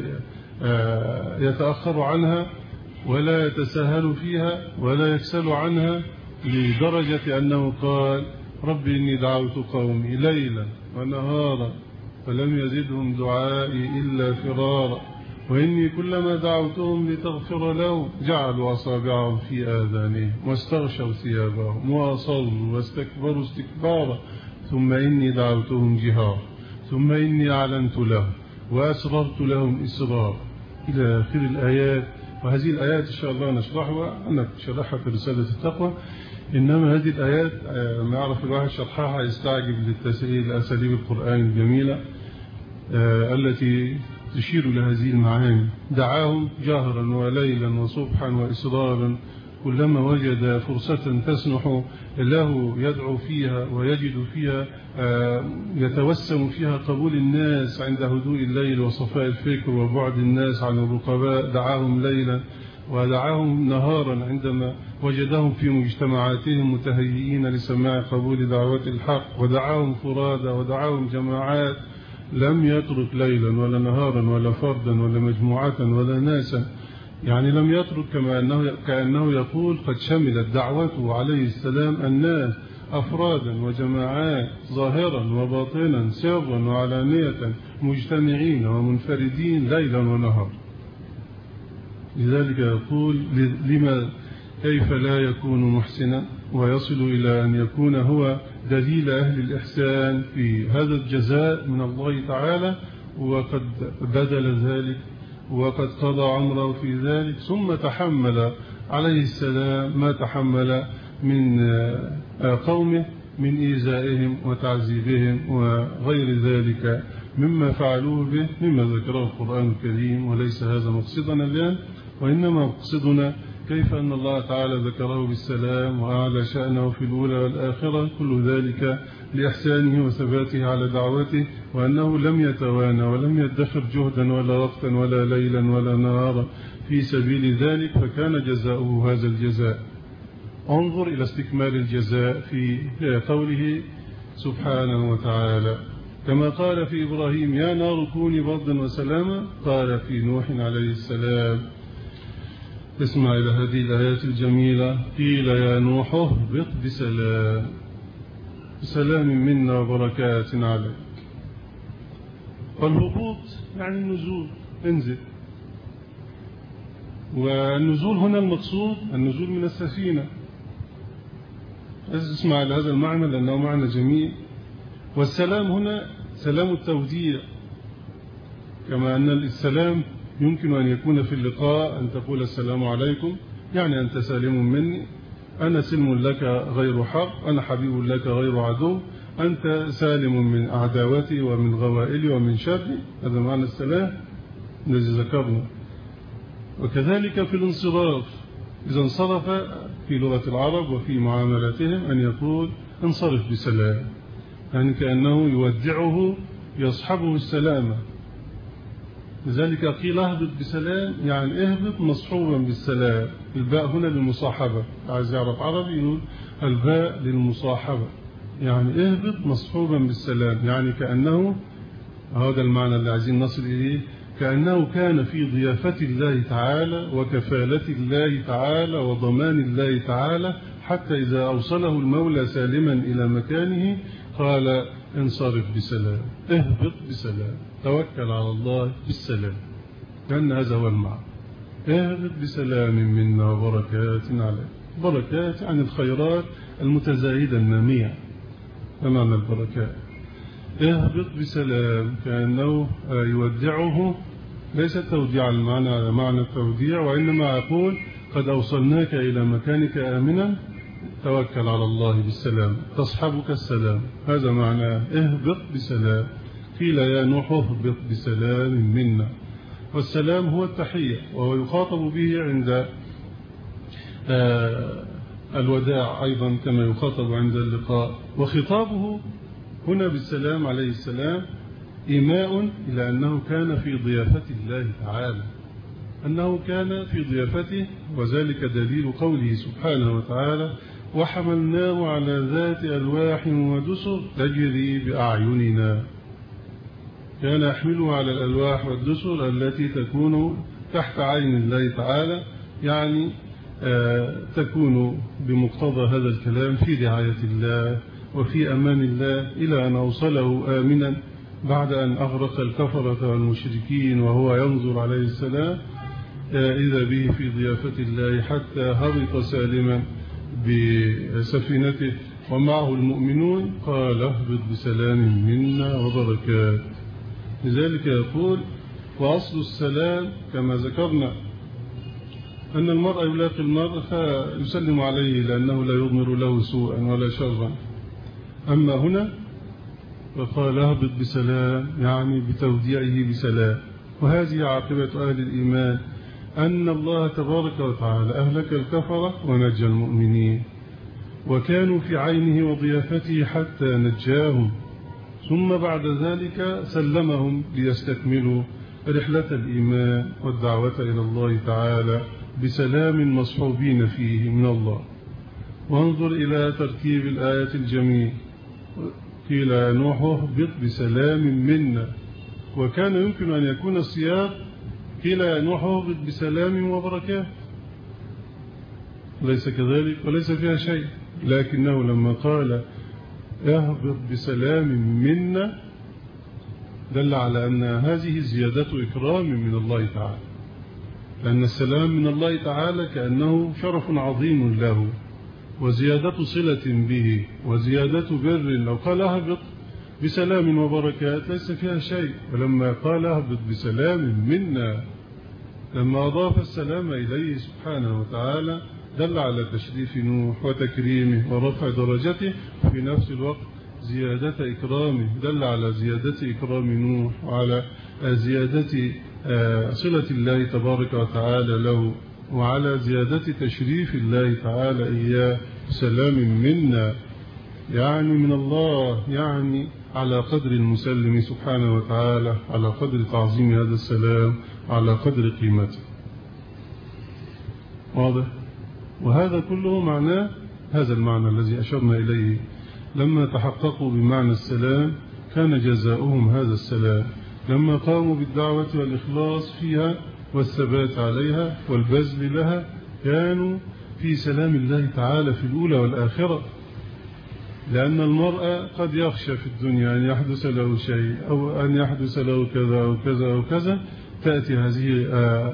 يتأخر عنها ولا يتساهل فيها ولا يكسل عنها، لدرجة أنه قال رب إني دعوت قومي ليلا ونهارا فلم يزدهم دعائي إلا فرارا وإني كلما دعوتهم لتغفر لهم جعلوا أصابعهم في آذانهم واستغشوا ثيابهم وأصروا واستكبروا استكبارا ثم إني دعوتهم جهارا ثم إني أعلنت لهم وأسررت لهم إسرارا إلى آخر الآيات. وهذه الآيات إن شاء الله نشرحها، أنا شرحها في رسالة التقوى، إنما هذه الآيات ما يعرف الواحد شرحها يستعجب للتسهيل لأساليب القرآن الجميلة التي تشير لهذه المعاني. دعاهم جهرا وليلا وصبحا وإصرارا، كلما وجد فرصة تسنح له يدعو فيها ويجد فيها يتوسم فيها قبول الناس عند هدوء الليل وصفاء الفكر وبعد الناس عن الرقباء. دعاهم ليلا ودعاهم نهارا عندما وجدهم في مجتمعاتهم متهيئين لسماع قبول دعوات الحق، ودعاهم فرادى ودعاهم جماعات، لم يترك ليلا ولا نهارا ولا فردا ولا مجموعة ولا ناسا. يعني لم يترك كما أنه كأنه يقول قد شملت دعوته عليه السلام الناس أفرادا وجماعات، ظاهرا وباطنا، سرا وعلانية، مجتمعين ومنفردين، ليلا ونهارا. لذلك يقول لما كيف لا يكون محسنا ويصل إلى أن يكون هو دليل أهل الإحسان في هذا الجزاء من الله تعالى، وقد بذل ذلك وقد قضى عمره في ذلك، ثم تحمل عليه السلام ما تحمل من قومه من إيذائهم وتعذيبهم وغير ذلك مما فعلوه به مما ذكره القرآن الكريم. وليس هذا مقصدنا الآن، وإنما مقصدنا كيف أن الله تعالى ذكره بالسلام وأعلى شأنه في الأولى والآخرة، كل ذلك لإحسانه وثباته على دعوته، وأنه لم يتوانى ولم يدخر جهدا ولا وقتا ولا ليلا ولا نهارا في سبيل ذلك، فكان جزاؤه هذا الجزاء. انظر إلى استكمال الجزاء في قوله سبحانه وتعالى كما قال في إبراهيم يا نار كوني بردا وسلاما، قال في نوح عليه السلام. اسمع إلى هذه الآيات الجميلة. قيل يا نوح اهبط بسلام، بسلام منا وبركات عليك. والهبوط يعني النزول، انزل. والنزول هنا المقصود النزول من السفينة. اسمع إلى هذا المعنى لأنه معنى جميل. والسلام هنا سلام التوديع، كما أن السلام يمكن أن يكون في اللقاء أن تقول السلام عليكم، يعني أنت سالم مني، أنا سلم لك غير حق، أنا حبيب لك غير عدو، أنت سالم من عداوتي ومن غوائلي ومن شري. هذا معنى السلام الذي ذكرنا. وكذلك في الانصراف، إذا انصرف في لغة العرب وفي معاملاتهم أن يقول انصرف بسلام، يعني كأنه يودعه يصحبه السلامة. لذلك قيل اهبط بسلام، يعني اهبط مصحوبا بالسلام. الباء هنا للمصاحبة، عايز يعرف عربي يقول الباء للمصاحبة، يعني اهبط مصحوبا بالسلام، يعني كأنه هذا المعنى اللي عايزين نصل إليه، كأنه كان في ضيافة الله تعالى وكفالة الله تعالى وضمان الله تعالى، حتى إذا أوصله المولى سالما إلى مكانه قال انصرف بسلام، اهبط بسلام، توكل على الله بالسلام. كأن هذا هو المعنى، اهبط بسلام منا وبركات عليك. بركات عن الخيرات المتزايدة النامية، أمام البركات. اهبط بسلام كأنه يودعه، ليس توديع المعنى على معنى التوديع، وإنما يقول قد أوصلناك إلى مكانك آمنا، توكل على الله بالسلام، تصحبك السلام. هذا معناه اهبط بسلام. قيل يا نوح اهبط بسلام منا. والسلام هو التحية، وهو يخاطب به عند الوداع أيضا كما يخاطب عند اللقاء. وخطابه هنا بالسلام عليه السلام إيماء إلى أنه كان في ضيافة الله تعالى، أنه كان في ضيافته، وذلك دليل قوله سبحانه وتعالى وحملناه على ذات ألواح ودسر تجري بأعيننا. كان يحمله على الألواح والدسر التي تكون تحت عين الله تعالى، يعني آه تكون بمقتضى هذا الكلام في رعاية الله وفي أمان الله، إلى أن أوصله آمنا بعد أن أغرق الكفرة والمشركين وهو ينظر عليه السلام، آه إذا به في ضيافة الله حتى هبط سالما بسفينته ومعه المؤمنون. قال اهبط بسلام منا وبركات. لذلك يقول وأصل السلام كما ذكرنا أن المرء يلاقي المرء فيسلم عليه لأنه لا يضمر له سوءا ولا شرا. أما هنا فقال اهبط بسلام، يعني بتوديعه بسلام. وهذه عاقبة أهل الإيمان، أن الله تبارك وتعالى أهلك الكفرة ونجى المؤمنين، وكانوا في عينه وضيافته حتى نجاهم، ثم بعد ذلك سلمهم ليستكملوا رحلة الإيمان والدعوة إلى الله تعالى بسلام مصحوبين فيه من الله. وانظر إلى ترتيب الآية الجميل. قيل يا نوح اهبط بسلام منا، وكان يمكن أن يكون السياق قيل يا نوح اهبط بسلام وبركات، ليس كذلك وليس فيها شيء، لكنه لما قال اهبط بسلام منا دل على أن هذه زيادة إكرام من الله تعالى، لأن السلام من الله تعالى كأنه شرف عظيم له وزيادة صلة به وزيادة بر. لو قال اهبط بسلام وبركات ليس فيها شيء، ولما قال اهبط بسلام منا لما أضاف السلام إليه سبحانه وتعالى دل على تشريف نوح وتكريمه ورفع درجته، في نفس الوقت زيادة إكرامه، دل على زيادة إكرام نوح وعلى زيادة صلة الله تبارك وتعالى له، وعلى زيادة تشريف الله تعالى إياه سلام منا، يعني من الله، يعني على قدر المسلم سبحانه وتعالى، على قدر تعظيم هذا السلام، على قدر قيمته. واضح؟ وهذا كله معناه هذا المعنى الذي أشرنا إليه لما تحققوا بمعنى السلام كان جزاؤهم هذا السلام لما قاموا بالدعوة والإخلاص فيها والثبات عليها والبذل لها، كانوا في سلام الله تعالى في الأولى والآخرة. لأن المرء قد يخشى في الدنيا أن يحدث له شيء أو أن يحدث له كذا أو كذا أو كذا، تأتي هذه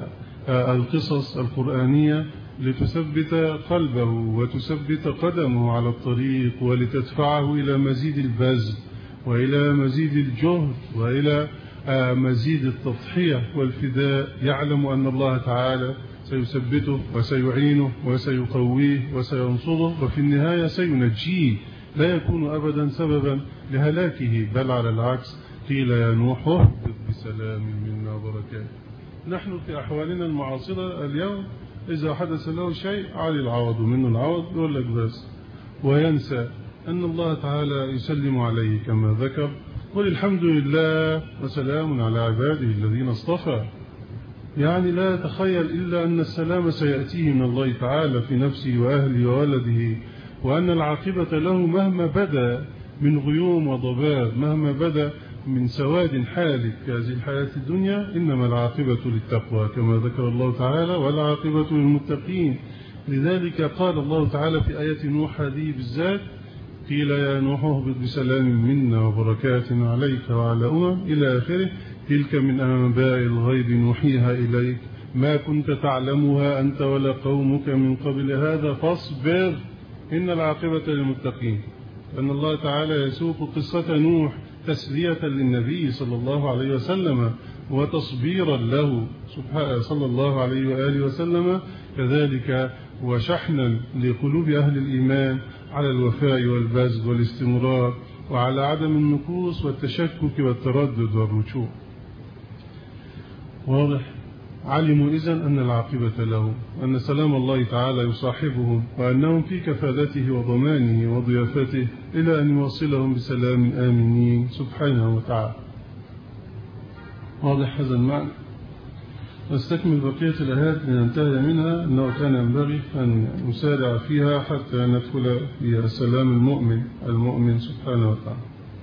القصص القرآنية لتثبت قلبه وتثبت قدمه على الطريق، ولتدفعه إلى مزيد البذل وإلى مزيد الجهد وإلى مزيد التضحية والفداء. يعلم أن الله تعالى سيثبته وسيعينه وسيقويه وسينصره، وفي النهاية سينجيه، لا يكون أبدا سببا لهلاكه، بل على العكس. قيل يا نوح اهبط بسلام منا وبركاته. نحن في أحوالنا المعاصرة اليوم إذا حدث له شيء علي العوض منه العوض يقول لك بس، وينسى أن الله تعالى يسلم عليه كما ذكر: قل الحمد لله وسلام على عباده الذين اصطفى. يعني لا يتخيل إلا أن السلام سيأتيه من الله تعالى في نفسه وأهله وولده، وأن العاقبة له مهما بدا من غيوم وضباب، مهما بدا من سواد حالك في هذه الحياة الدنيا، إنما العاقبة للتقوى كما ذكر الله تعالى: والعاقبة للمتقين. لذلك قال الله تعالى في آية نوح هذه بالذات: قيل يا نوح اهبط بسلام منا وبركات عليك وعلى أمم، إلى آخره. تلك من أنباء الغيب نوحيها إليك ما كنت تعلمها أنت ولا قومك من قبل هذا فاصبر إن العاقبة للمتقين. أن الله تعالى يسوق قصة نوح تسلية للنبي صلى الله عليه وسلم وتصبيرا له صلى الله عليه وآله وسلم، كذلك وشحنا لقلوب أهل الإيمان على الوفاء والبذل والاستمرار، وعلى عدم النكوص والتشكك والتردد والرجوع. واضح؟ علموا إذن أن العاقبة لهم، وأن سلام الله تعالى يصاحبهم، وأنهم في كفالته وضمانه وضيافته إلى أن يوصلهم بسلام آمنين سبحانه وتعالى. واضح هذا المعنى؟ نستكمل بقية الآيات لننتهي منها، أنه كان ينبغي أن نسارع فيها حتى ندخل في السلام المؤمن المؤمن سبحانه وتعالى.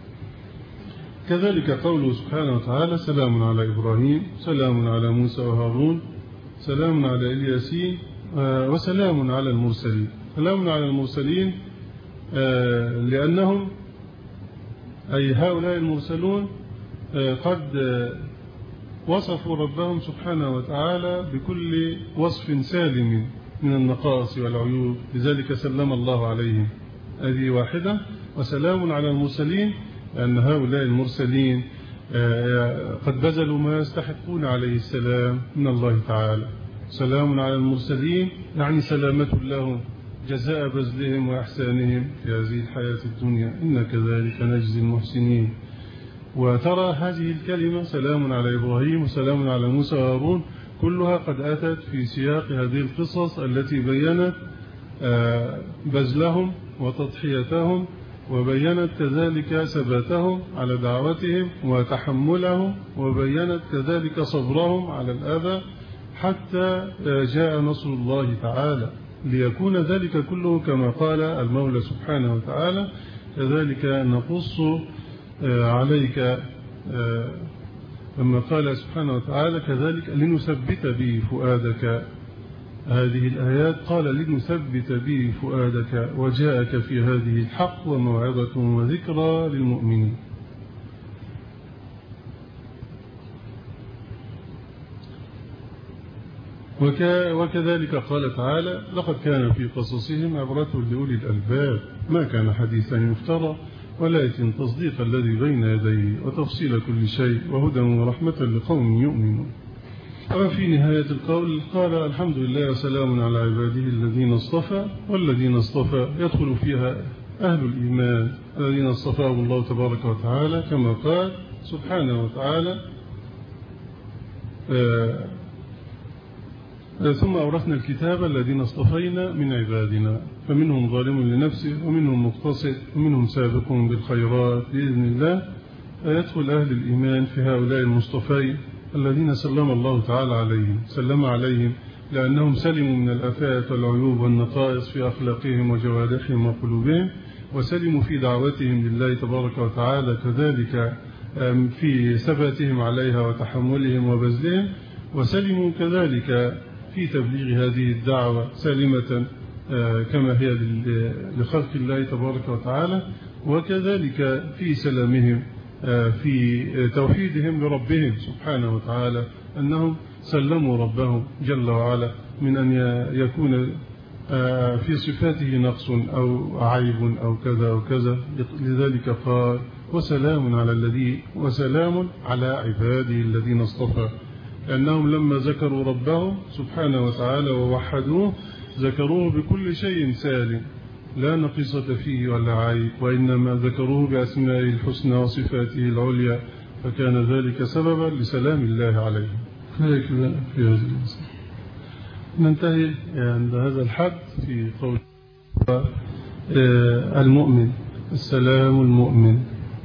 كذلك قوله سبحانه وتعالى: سلام على إبراهيم، سلام على موسى وهارون، سلام على الياسين، وسلام على المرسلين. سلام على المرسلين لأنهم أي هؤلاء المرسلون قد وصفوا ربهم سبحانه وتعالى بكل وصف سالم من النقائص والعيوب، لذلك سلم الله عليهم. هذه واحدة. وسلام على المرسلين لأن هؤلاء المرسلين قد بذلوا ما يستحقون عليه السلام من الله تعالى. سلام على المرسلين يعني سلامة لهم جزاء بذلهم وإحسانهم في هذه الحياة الدنيا، إن كذلك نجزي المحسنين. وترى هذه الكلمة سلام على إبراهيم وسلام على موسى وهارون كلها قد أتت في سياق هذه القصص التي بيّنت بذلهم وتضحيتهم، وبيّنت كذلك ثباتهم على دعوتهم وتحملهم، وبيّنت كذلك صبرهم على الأذى حتى جاء نصر الله تعالى، ليكون ذلك كله كما قال المولى سبحانه وتعالى: كذلك نقص عليك، لما قال سبحانه وتعالى: كذلك لنثبت به فؤادك. هذه الآيات قال: لنثبت به فؤادك وجاءك في هذه الحق وموعظة وذكرى للمؤمنين. وكذلك قال تعالى: لقد كان في قصصهم عبرة لأولي الألباب ما كان حديثا يفترى ولكن تصديق الذي بين يديه وتفصيل كل شيء وهدى ورحمة لقوم يؤمنون. وفي نهاية القول قال: الحمد لله وسلام على عباده الذين اصطفى. والذين اصطفى يدخل فيها أهل الإيمان الذين اصطفاهم الله تبارك وتعالى، كما قال سبحانه وتعالى: آه ثم أورثنا الكتاب الذين اصطفينا من عبادنا فمنهم ظالم لنفسه ومنهم مقتصد ومنهم سابق بالخيرات بإذن الله. يدخل أهل الإيمان في هؤلاء المصطفين الذين سلم الله تعالى عليهم، سلم عليهم لأنهم سلموا من الآفات والعيوب والنقائص في أخلاقهم وجوارحهم وقلوبهم، وسلموا في دعوتهم لله تبارك وتعالى، كذلك في ثباتهم عليها وتحملهم وبذلهم، وسلموا كذلك في تبليغ هذه الدعوة سالمة كما هي لخلق الله تبارك وتعالى، وكذلك في سلامهم في توحيدهم لربهم سبحانه وتعالى، أنهم سلموا ربهم جل وعلا من أن يكون في صفاته نقص أو عيب أو كذا أو كذا. لذلك قال وسلام على الذي وسلام على عباده الذين اصطفى، لأنهم لما ذكروا ربهم سبحانه وتعالى ووحدوه ذكروه بكل شيء سالم لا نقصة فيه ولا عيب، وإنما ذكروه بأسمائه الحسنى وصفاته العليا، فكان ذلك سببا لسلام الله عليهم. هكذا في هذا المسألة ننتهي عند هذا الحد في قول المؤمن السلام المؤمن.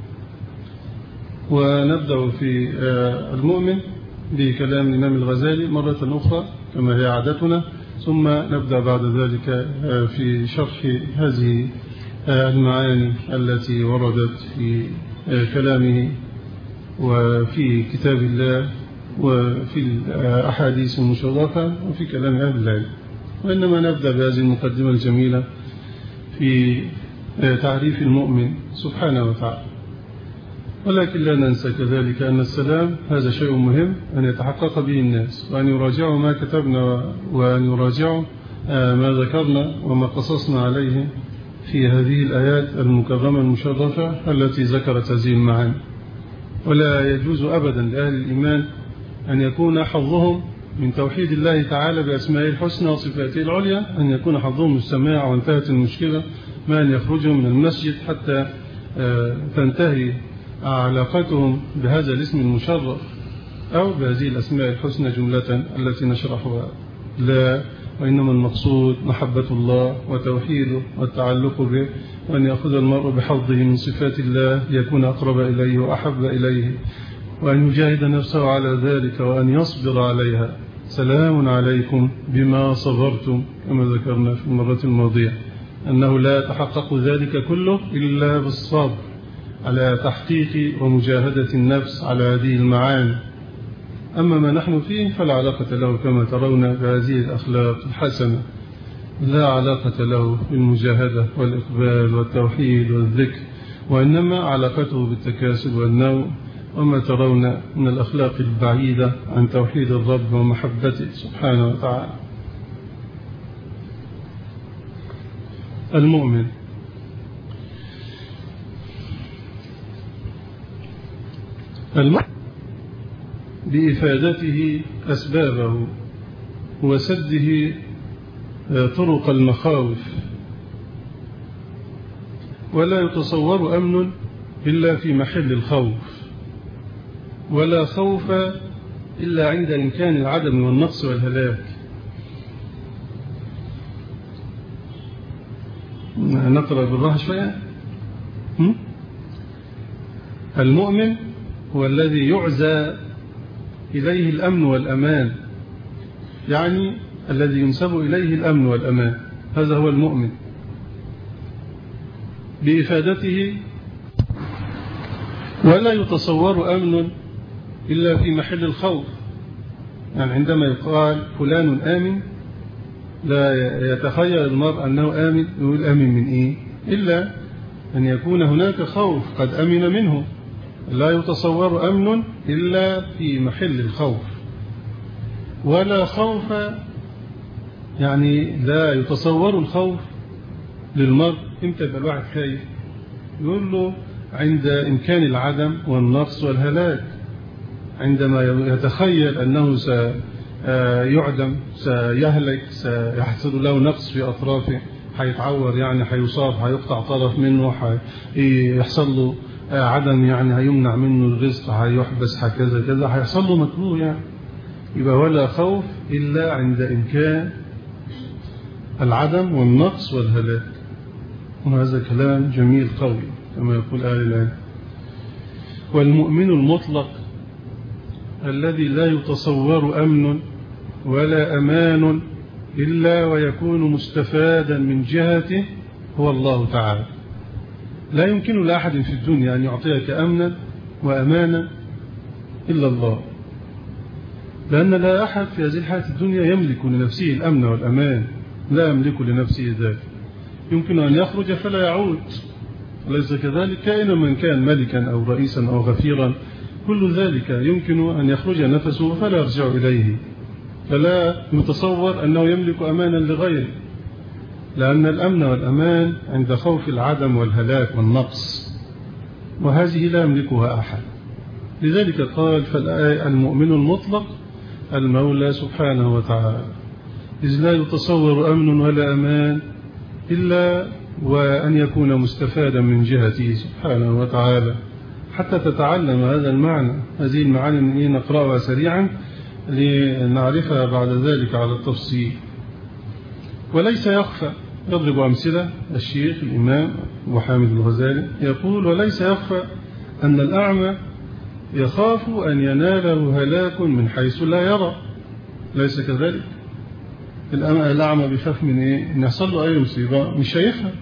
ونبدأ في المؤمن بكلام الإمام الغزالي مرة أخرى كما هي عادتنا، ثم نبدأ بعد ذلك في شرح هذه المعاني التي وردت في كلامه وفي كتاب الله وفي الأحاديث المشرفة وفي كلام أهل العلم. وإنما نبدأ بهذه المقدمة الجميلة في تعريف المؤمن سبحانه وتعالى. ولكن لا ننسى كذلك أن السلام هذا شيء مهم أن يتحقق به الناس، وأن يراجعوا ما كتبنا وأن يراجعوا ما ذكرنا وما قصصنا عليه في هذه الآيات المكرمة المشرفة التي ذكرت هذه المعاني. ولا يجوز أبدا لأهل الإيمان أن يكون حظهم من توحيد الله تعالى بأسمائه الحسنى وصفاته العليا أن يكون حظهم السماع وانتهت المشكلة، ما أن يخرجوا من المسجد حتى تنتهي علاقتهم بهذا الاسم المشرف أو بهذه الأسماء الحسنى جملة التي نشرحها. لا، وإنما المقصود محبة الله وتوحيده والتعلق به، وأن يأخذ المرء بحظه من صفات الله ليكون أقرب إليه وأحب إليه، وأن يجاهد نفسه على ذلك وأن يصبر عليها. سلام عليكم بما صبرتم، كما ذكرنا في المرة الماضية أنه لا يتحقق ذلك كله إلا بالصبر على تحقيق ومجاهدة النفس على هذه المعاني. أما ما نحن فيه فلا علاقة له كما ترون بهذه الأخلاق الحسنة، لا علاقة له بالمجاهدة والإقبال والتوحيد والذكر، وإنما علاقته بالتكاسل والنوم وما ترون من الأخلاق البعيدة عن توحيد الرب ومحبته سبحانه وتعالى. المؤمن المؤمن بإفادته أسبابه وسده طرق المخاوف، ولا يتصور أمن إلا في محل الخوف، ولا خوف إلا عند إمكان العدم والنقص والهلاك. نقرأ بالراحة شوية. المؤمن هو الذي يعزى إليه الأمن والأمان، يعني الذي ينسب إليه الأمن والأمان، هذا هو المؤمن بإفادته. ولا يتصور أمن إلا في محل الخوف، يعني عندما يقال فلان آمن لا يتخيل المرء أنه آمن، يقول آمن من إيه؟ إلا أن يكون هناك خوف قد أمن منه. لا يتصور أمن إلا في محل الخوف. ولا خوف يعني لا يتصور الخوف للمرء إمتى يبقى الواحد خايف؟ يقول له عند إمكان العدم والنقص والهلاك، عندما يتخيل أنه سيعدم سيهلك سيحصل له نقص في أطرافه، هيتعور يعني هيصاب هيقطع طرف منه، هيحصل له عدم يعني هيمنع منه الرزق، هيحبس هكذا كذا، هيحصل له مكروه يعني. يبقى ولا خوف إلا عند إمكان العدم والنقص والهلاك. وهذا كلام جميل قوي كما يقول أهل العلم. والمؤمن المطلق الذي لا يتصور أمن ولا أمان إلا ويكون مستفادا من جهته هو الله تعالى. لا يمكن لأحد في الدنيا أن يعطيك أمنا وأمانا إلا الله، لأن لا أحد في هذه الحياة الدنيا يملك لنفسه الأمن والأمان، لا يملك لنفسه ذلك. يمكن أن يخرج فلا يعود، ليس كذلك؟ كائن من كان ملكا أو رئيسا أو غفيرا، كل ذلك يمكن أن يخرج نفسه فلا يرجع إليه، فلا يتصور أنه يملك أمانا لغيره، لأن الأمن والأمان عند خوف العدم والهلاك والنقص، وهذه لا يملكها أحد. لذلك قال: فالمؤمن المطلق المولى سبحانه وتعالى، إذ لا يتصور أمن ولا أمان إلا وأن يكون مستفادا من جهته سبحانه وتعالى. حتى تتعلم هذا المعنى، هذه المعاني نقرأها سريعا لنعرفها بعد ذلك على التفصيل. وليس يخفى، يضرب أمثلة الشيخ الإمام أبو حامد الغزالي يقول: وليس يخفى أن الأعمى يخاف أن يناله هلاك من حيث لا يرى، ليس كذلك؟ الأعمى بيخاف من إيه؟ إن يحصل له أي مصيبة مش شايفها،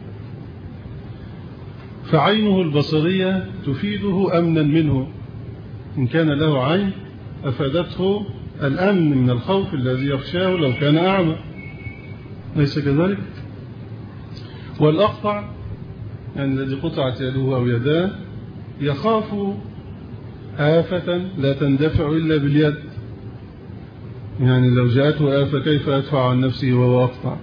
فعينه البصرية تفيده أمنا منه، إن كان له عين أفادته الأمن من الخوف الذي يخشاه لو كان أعمى، ليس كذلك؟ والأقطع يعني الذي قطعت يده أو يداه يخاف آفة لا تندفع إلا باليد، يعني لو جاءته آفة كيف أدفع عن نفسه وهو أقطع؟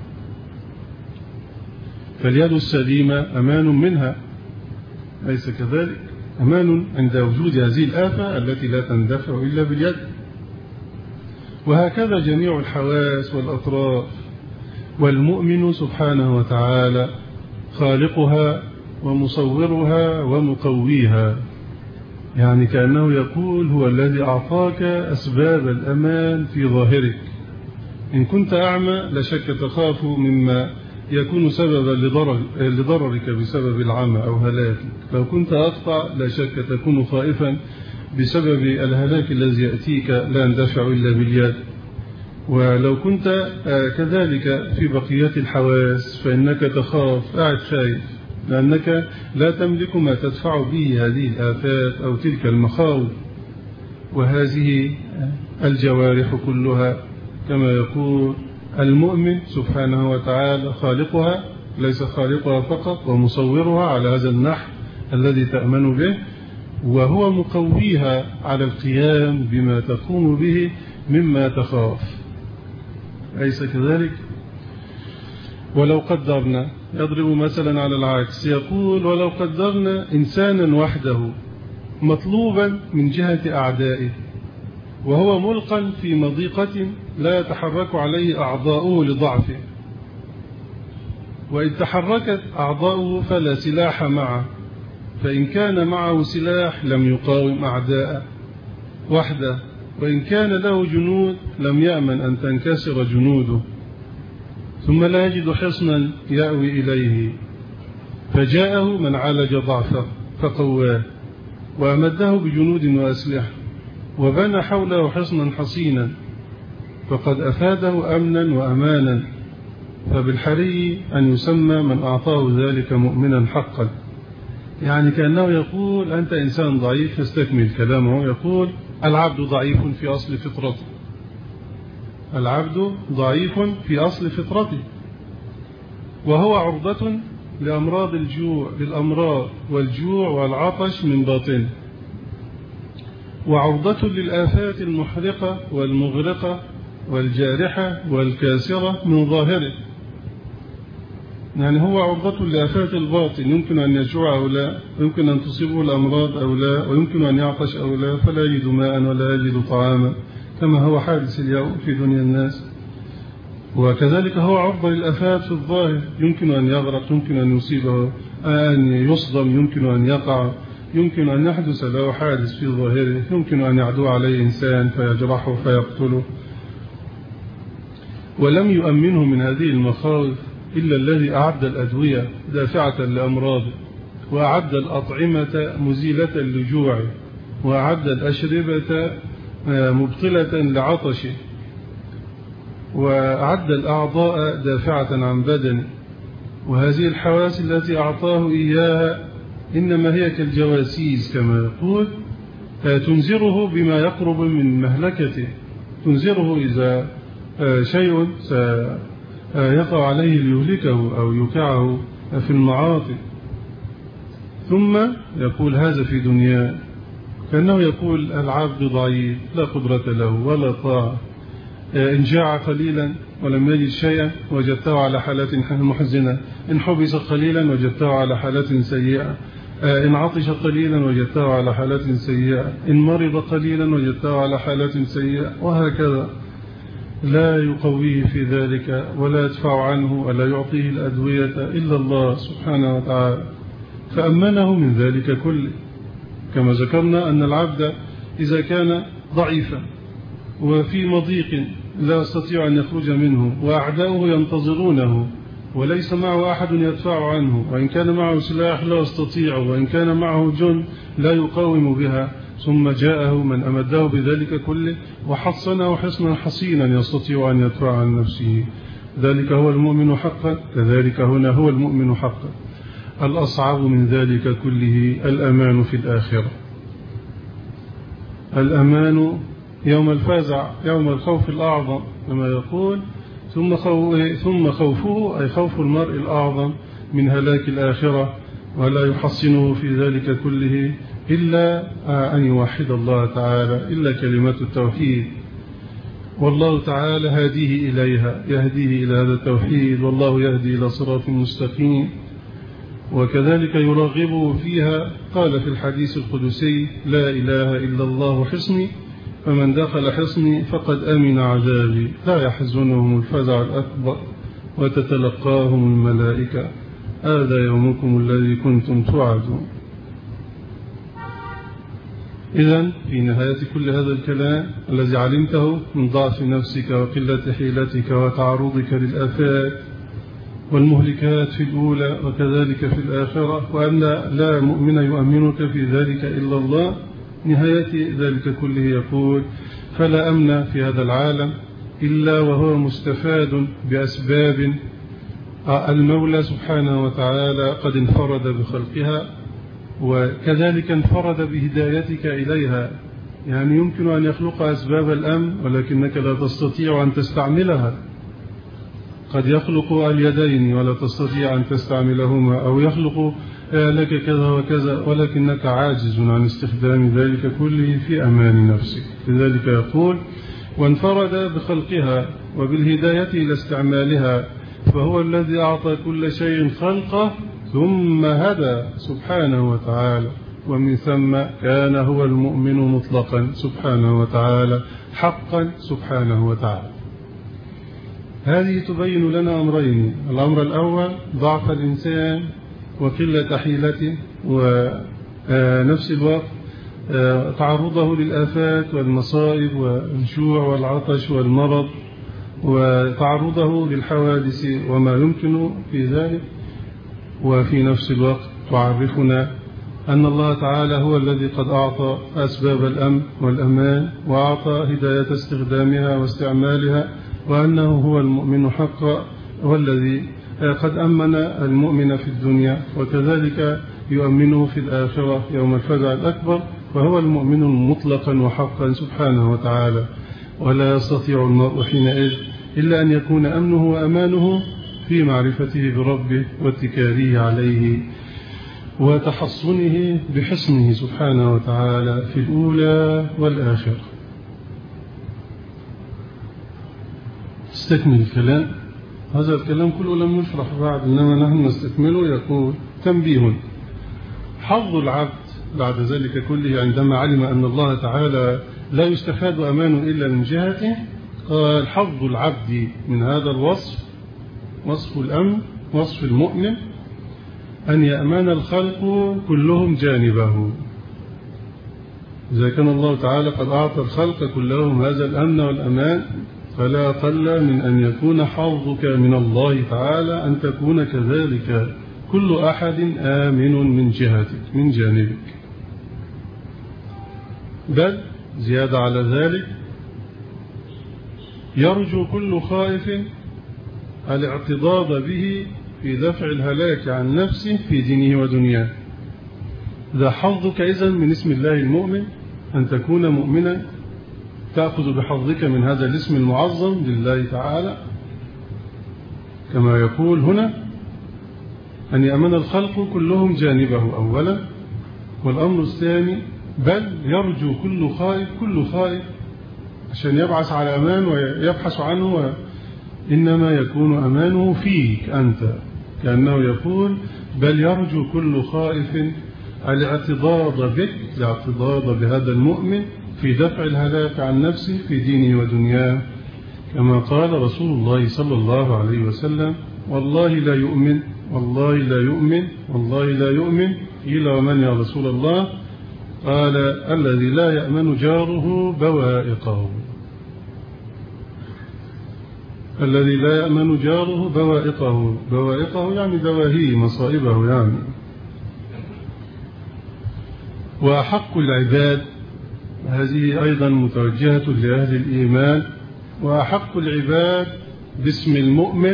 فاليد السليمة أمان منها، ليس كذلك؟ أمان عند وجود هذه الآفة التي لا تندفع إلا باليد. وهكذا جميع الحواس والأطراف، والمؤمن سبحانه وتعالى خالقها ومصورها ومقويها، يعني كأنه يقول: هو الذي أعطاك أسباب الأمان في ظاهرك. إن كنت أعمى لشك تخاف مما يكون سببا لضررك بسبب العمى أو هلاكك، لو كنت أقطع لشك تكون خائفا بسبب الهلاك الذي يأتيك لا يندفع إلا باليد. ولو كنت كذلك في بقية الحواس فإنك تخاف، قاعد خايف، لأنك لا تملك ما تدفع به هذه الآفات أو تلك المخاوف. وهذه الجوارح كلها كما يقول المؤمن سبحانه وتعالى خالقها، ليس خالقها فقط، ومصورها على هذا النحو الذي تأمن به، وهو مقويها على القيام بما تقوم به مما تخاف، ليس كذلك؟ ولو قدرنا، يضرب مثلا على العكس، يقول: ولو قدرنا إنسانا وحده مطلوبا من جهة أعدائه، وهو ملقا في مضيقة لا يتحرك عليه أعضاؤه لضعفه، وإن تحركت أعضاؤه فلا سلاح معه، فإن كان معه سلاح لم يقاوم أعداءه وحده، وإن كان له جنود لم يأمن أن تنكسر جنوده، ثم لا يجد حصنا يأوي إليه، فجاءه من عالج ضعفه فقواه وأمده بجنود وأسلحة وبنى حوله حصنا حصينا، فقد أفاده أمنا وأمانا، فبالحري أن يسمى من أعطاه ذلك مؤمنا حقا. يعني كأنه يقول: أنت إنسان ضعيف، يستكمل كلامه يقول: العبد ضعيف في أصل فطرته، العبد ضعيف في أصل فطرته، وهو عرضة لأمراض الجوع، للأمراض والجوع والعطش من باطنه، وعرضة للآفات المحرقة والمغرقة والجارحة والكاسرة من ظاهره. يعني هو عرضة لآفات الباطن، يمكن أن يجوع أو لا، ويمكن أن تصيبه الأمراض أو لا، ويمكن أن يعطش أو لا، فلا يجد ماء ولا يجد طعاما كما هو حادث اليوم في دنيا الناس. وكذلك هو عرضة للآفات في الظاهر، يمكن أن يغرق، يمكن أن يصيبه، أن يصدم، يمكن أن يقع، يمكن أن يحدث له حادث في ظاهره، يمكن أن يعدو عليه إنسان فيجرحه فيقتله. ولم يؤمنه من هذه المخاوف إلا الذي أعد الأدوية دافعة لأمراضه، وأعد الأطعمة مزيلة لجوعه، وأعد الأشربة مبطلة لعطشه، وأعد الأعضاء دافعة عن بدنه، وهذه الحواس التي أعطاه إياها إنما هي كالجواسيس كما يقول، تنذره بما يقرب من مهلكته، تنذره إذا شيء سيقع عليه ليهلكه أو يوقعه في المعاطي. ثم يقول هذا في دنياه، كأنه يقول العبد ضعيف لا قدرة له ولا طاعة، إن جاع قليلا ولم يجد شيئا وجدته على حالات محزنة، إن حبس قليلا وجدته على حالات سيئة، إن عطش قليلا وجدته على حالات سيئة، إن مرض قليلا وجدته على حالات سيئة، وهكذا. لا يقويه في ذلك ولا يدفع عنه ولا يعطيه الأدوية إلا الله سبحانه وتعالى، فأمنه من ذلك كله. كما ذكرنا أن العبد إذا كان ضعيفا وفي مضيق لا يستطيع أن يخرج منه وأعداؤه ينتظرونه وليس معه أحد يدفع عنه، وإن كان معه سلاح لا يستطيع، وإن كان معه جند لا يقاوم بها، ثم جاءه من أمده بذلك كله وحصنه حصنا حصينا يستطيع أن يدفع عن نفسه، ذلك هو المؤمن حقا. كذلك هنا هو المؤمن حقا. الأصعب من ذلك كله الأمان في الآخرة، الأمان يوم الفزع، يوم الخوف الأعظم كما يقول، ثم ثم خوفه أي خوف المرء الأعظم من هلاك الآخرة، ولا يحصنه في ذلك كله إلا أن يوحد الله تعالى، إلا كلمة التوحيد، والله تعالى هاديه إليها، يهديه إلى هذا التوحيد، والله يهدي إلى صراط مستقيم. وكذلك يرغبه فيها، قال في الحديث القدسي: لا إله إلا الله حصني، فمن دخل حصني فقد أمن عذابي، لا يحزنهم الفزع الأكبر وتتلقاهم الملائكة، هذا يومكم الذي كنتم توعدون. إذن في نهاية كل هذا الكلام الذي علمته من ضعف نفسك وقلة حيلتك وتعرضك للآفات والمهلكات في الأولى وكذلك في الآخرة، وأن لا مؤمن يؤمنك في ذلك إلا الله، نهاية ذلك كله يقول: فلا أمن في هذا العالم إلا وهو مستفاد بأسباب المولى سبحانه وتعالى قد انفرد بخلقها، وكذلك انفرد بهدايتك إليها. يعني يمكن أن يخلق أسباب الأمن ولكنك لا تستطيع أن تستعملها، قد يخلق اليدين ولا تستطيع أن تستعملهما، أو يخلق لك كذا وكذا ولكنك عاجز عن استخدام ذلك كله في أمان نفسك. لذلك يقول: وانفرد بخلقها وبالهداية إلى استعمالها، فهو الذي أعطى كل شيء خلقه ثم هدى سبحانه وتعالى، ومن ثم كان هو المؤمن مطلقا سبحانه وتعالى حقا سبحانه وتعالى. هذه تبين لنا أمرين: الأمر الأول ضعف الإنسان وقلة حيلته، ونفس الوقت تعرضه للآفات والمصائب والجوع والعطش والمرض، وتعرضه للحوادث وما يمكن في ذلك. وفي نفس الوقت تعرفنا أن الله تعالى هو الذي قد أعطى أسباب الأمن والأمان، وأعطى هداية استخدامها واستعمالها، وأنه هو المؤمن حقا، والذي قد أمن المؤمن في الدنيا وكذلك يؤمنه في الآخرة يوم الفزع الأكبر، فهو المؤمن مطلقا وحقا سبحانه وتعالى. ولا يستطيع المرء حينئذ إلا أن يكون أمنه وأمانه في معرفته بربه واتكاله عليه وتحصنه بحصنه سبحانه وتعالى في الأولى والآخرة. استكمل الكلام. هذا الكلام كله لم يشرح بعد، إنما نحن نستكمله. يقول: تنبيه: حظ العبد بعد ذلك كله عندما علم أن الله تعالى لا يستفاد أمان إلا من جهته، قال: حظ العبد من هذا الوصف، وصف الأمن، وصف المؤمن، أن يأمن الخلق كلهم جانبه. إذا كان الله تعالى قد أعطى الخلق كلهم هذا الأمن والأمان، فلا أقل من أن يكون حظك من الله تعالى أن تكون كذلك، كل أحد آمن من جهتك من جانبك. بل زيادة على ذلك، يرجو كل خائف الاعتضاد به في دفع الهلاك عن نفسه في دينه ودنياه. ذا حظك إذن من اسم الله المؤمن أن تكون مؤمنا، تأخذ بحظك من هذا الاسم المعظم لله تعالى، كما يقول هنا أن يأمن الخلق كلهم جانبه أولا. والأمر الثاني بل يرجو كل خائف كل خائف عشان يبعث على أمان ويبحث عنه، إنما يكون أمانه فيك أنت، كأنه يقول بل يرجو كل خائف الاعتضاد بك، الاعتضاد بهذا المؤمن في دفع الهلاك عن نفسه في دينه ودنياه، كما قال رسول الله صلى الله عليه وسلم والله لا يؤمن والله لا يؤمن والله لا يؤمن. قيل ومن يا رسول الله؟ قال الذي لا يأمن جاره بوائقه، الذي لا يأمن جاره بوائقه، بوائقه يعني دواهيه مصائبه يعني. وأحق العباد، هذه أيضا متوجهة لأهل الإيمان، وأحق العباد باسم المؤمن،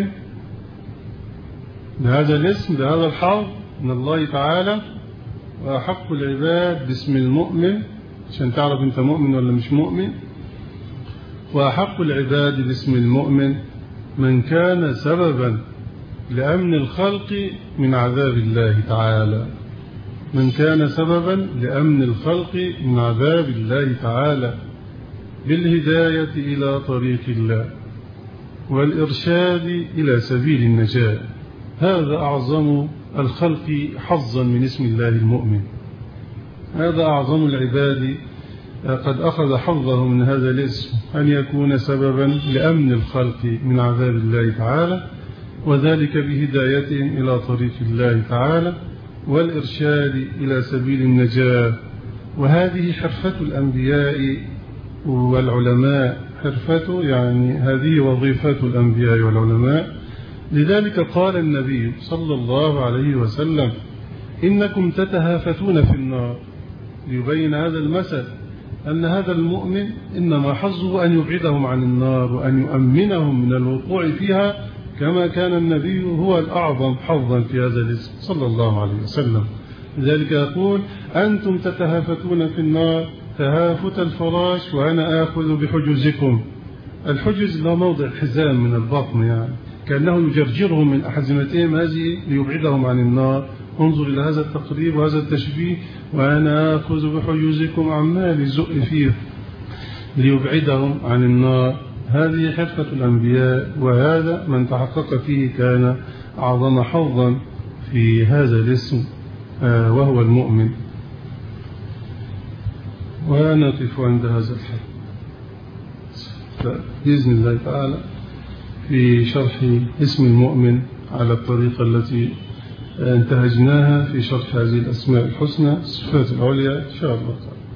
بهذا الاسم بهذا الحظ من الله تعالى. وأحق العباد باسم المؤمن عشان تعرف أنت مؤمن ولا مش مؤمن. وأحق العباد باسم المؤمن من كان سببا لأمن الخلق من عذاب الله تعالى، من كان سببا لأمن الخلق من عذاب الله تعالى بالهداية إلى طريق الله والإرشاد إلى سبيل النجاة. هذا أعظم الخلق حظا من اسم الله المؤمن، هذا أعظم العباد قد أخذ حظه من هذا الاسم، أن يكون سببا لأمن الخلق من عذاب الله تعالى، وذلك بهدايتهم إلى طريق الله تعالى والإرشاد إلى سبيل النجاة. وهذه حرفة الأنبياء والعلماء، حرفة يعني هذه وظيفة الأنبياء والعلماء. لذلك قال النبي صلى الله عليه وسلم إنكم تتهافتون في النار، ليبين هذا المثل أن هذا المؤمن إنما حظه أن يبعدهم عن النار وأن يؤمنهم من الوقوع فيها، كما كان النبي هو الأعظم حظا في هذا الاسم صلى الله عليه وسلم. لذلك يقول أنتم تتهافتون في النار تهافت الفراش وأنا آخذ بحجزكم. الحجز له موضع الحزام من البطن، يعني كأنه يجرجرهم من أحزمتهم هذه ليبعدهم عن النار. انظر إلى هذا التقريب وهذا التشبيه، وأنا آخذ بحجزكم عمال يزق فيه ليبعدهم عن النار. هذه حرفة الأنبياء، وهذا من تحقق فيه كان أعظم حظا في هذا الاسم وهو المؤمن. ونقف عند هذا الحد بإذن الله تعالى في شرح اسم المؤمن على الطريقة التي انتهجناها في شرح هذه الأسماء الحسنى الصفات العليا إن شاء الله تعالى.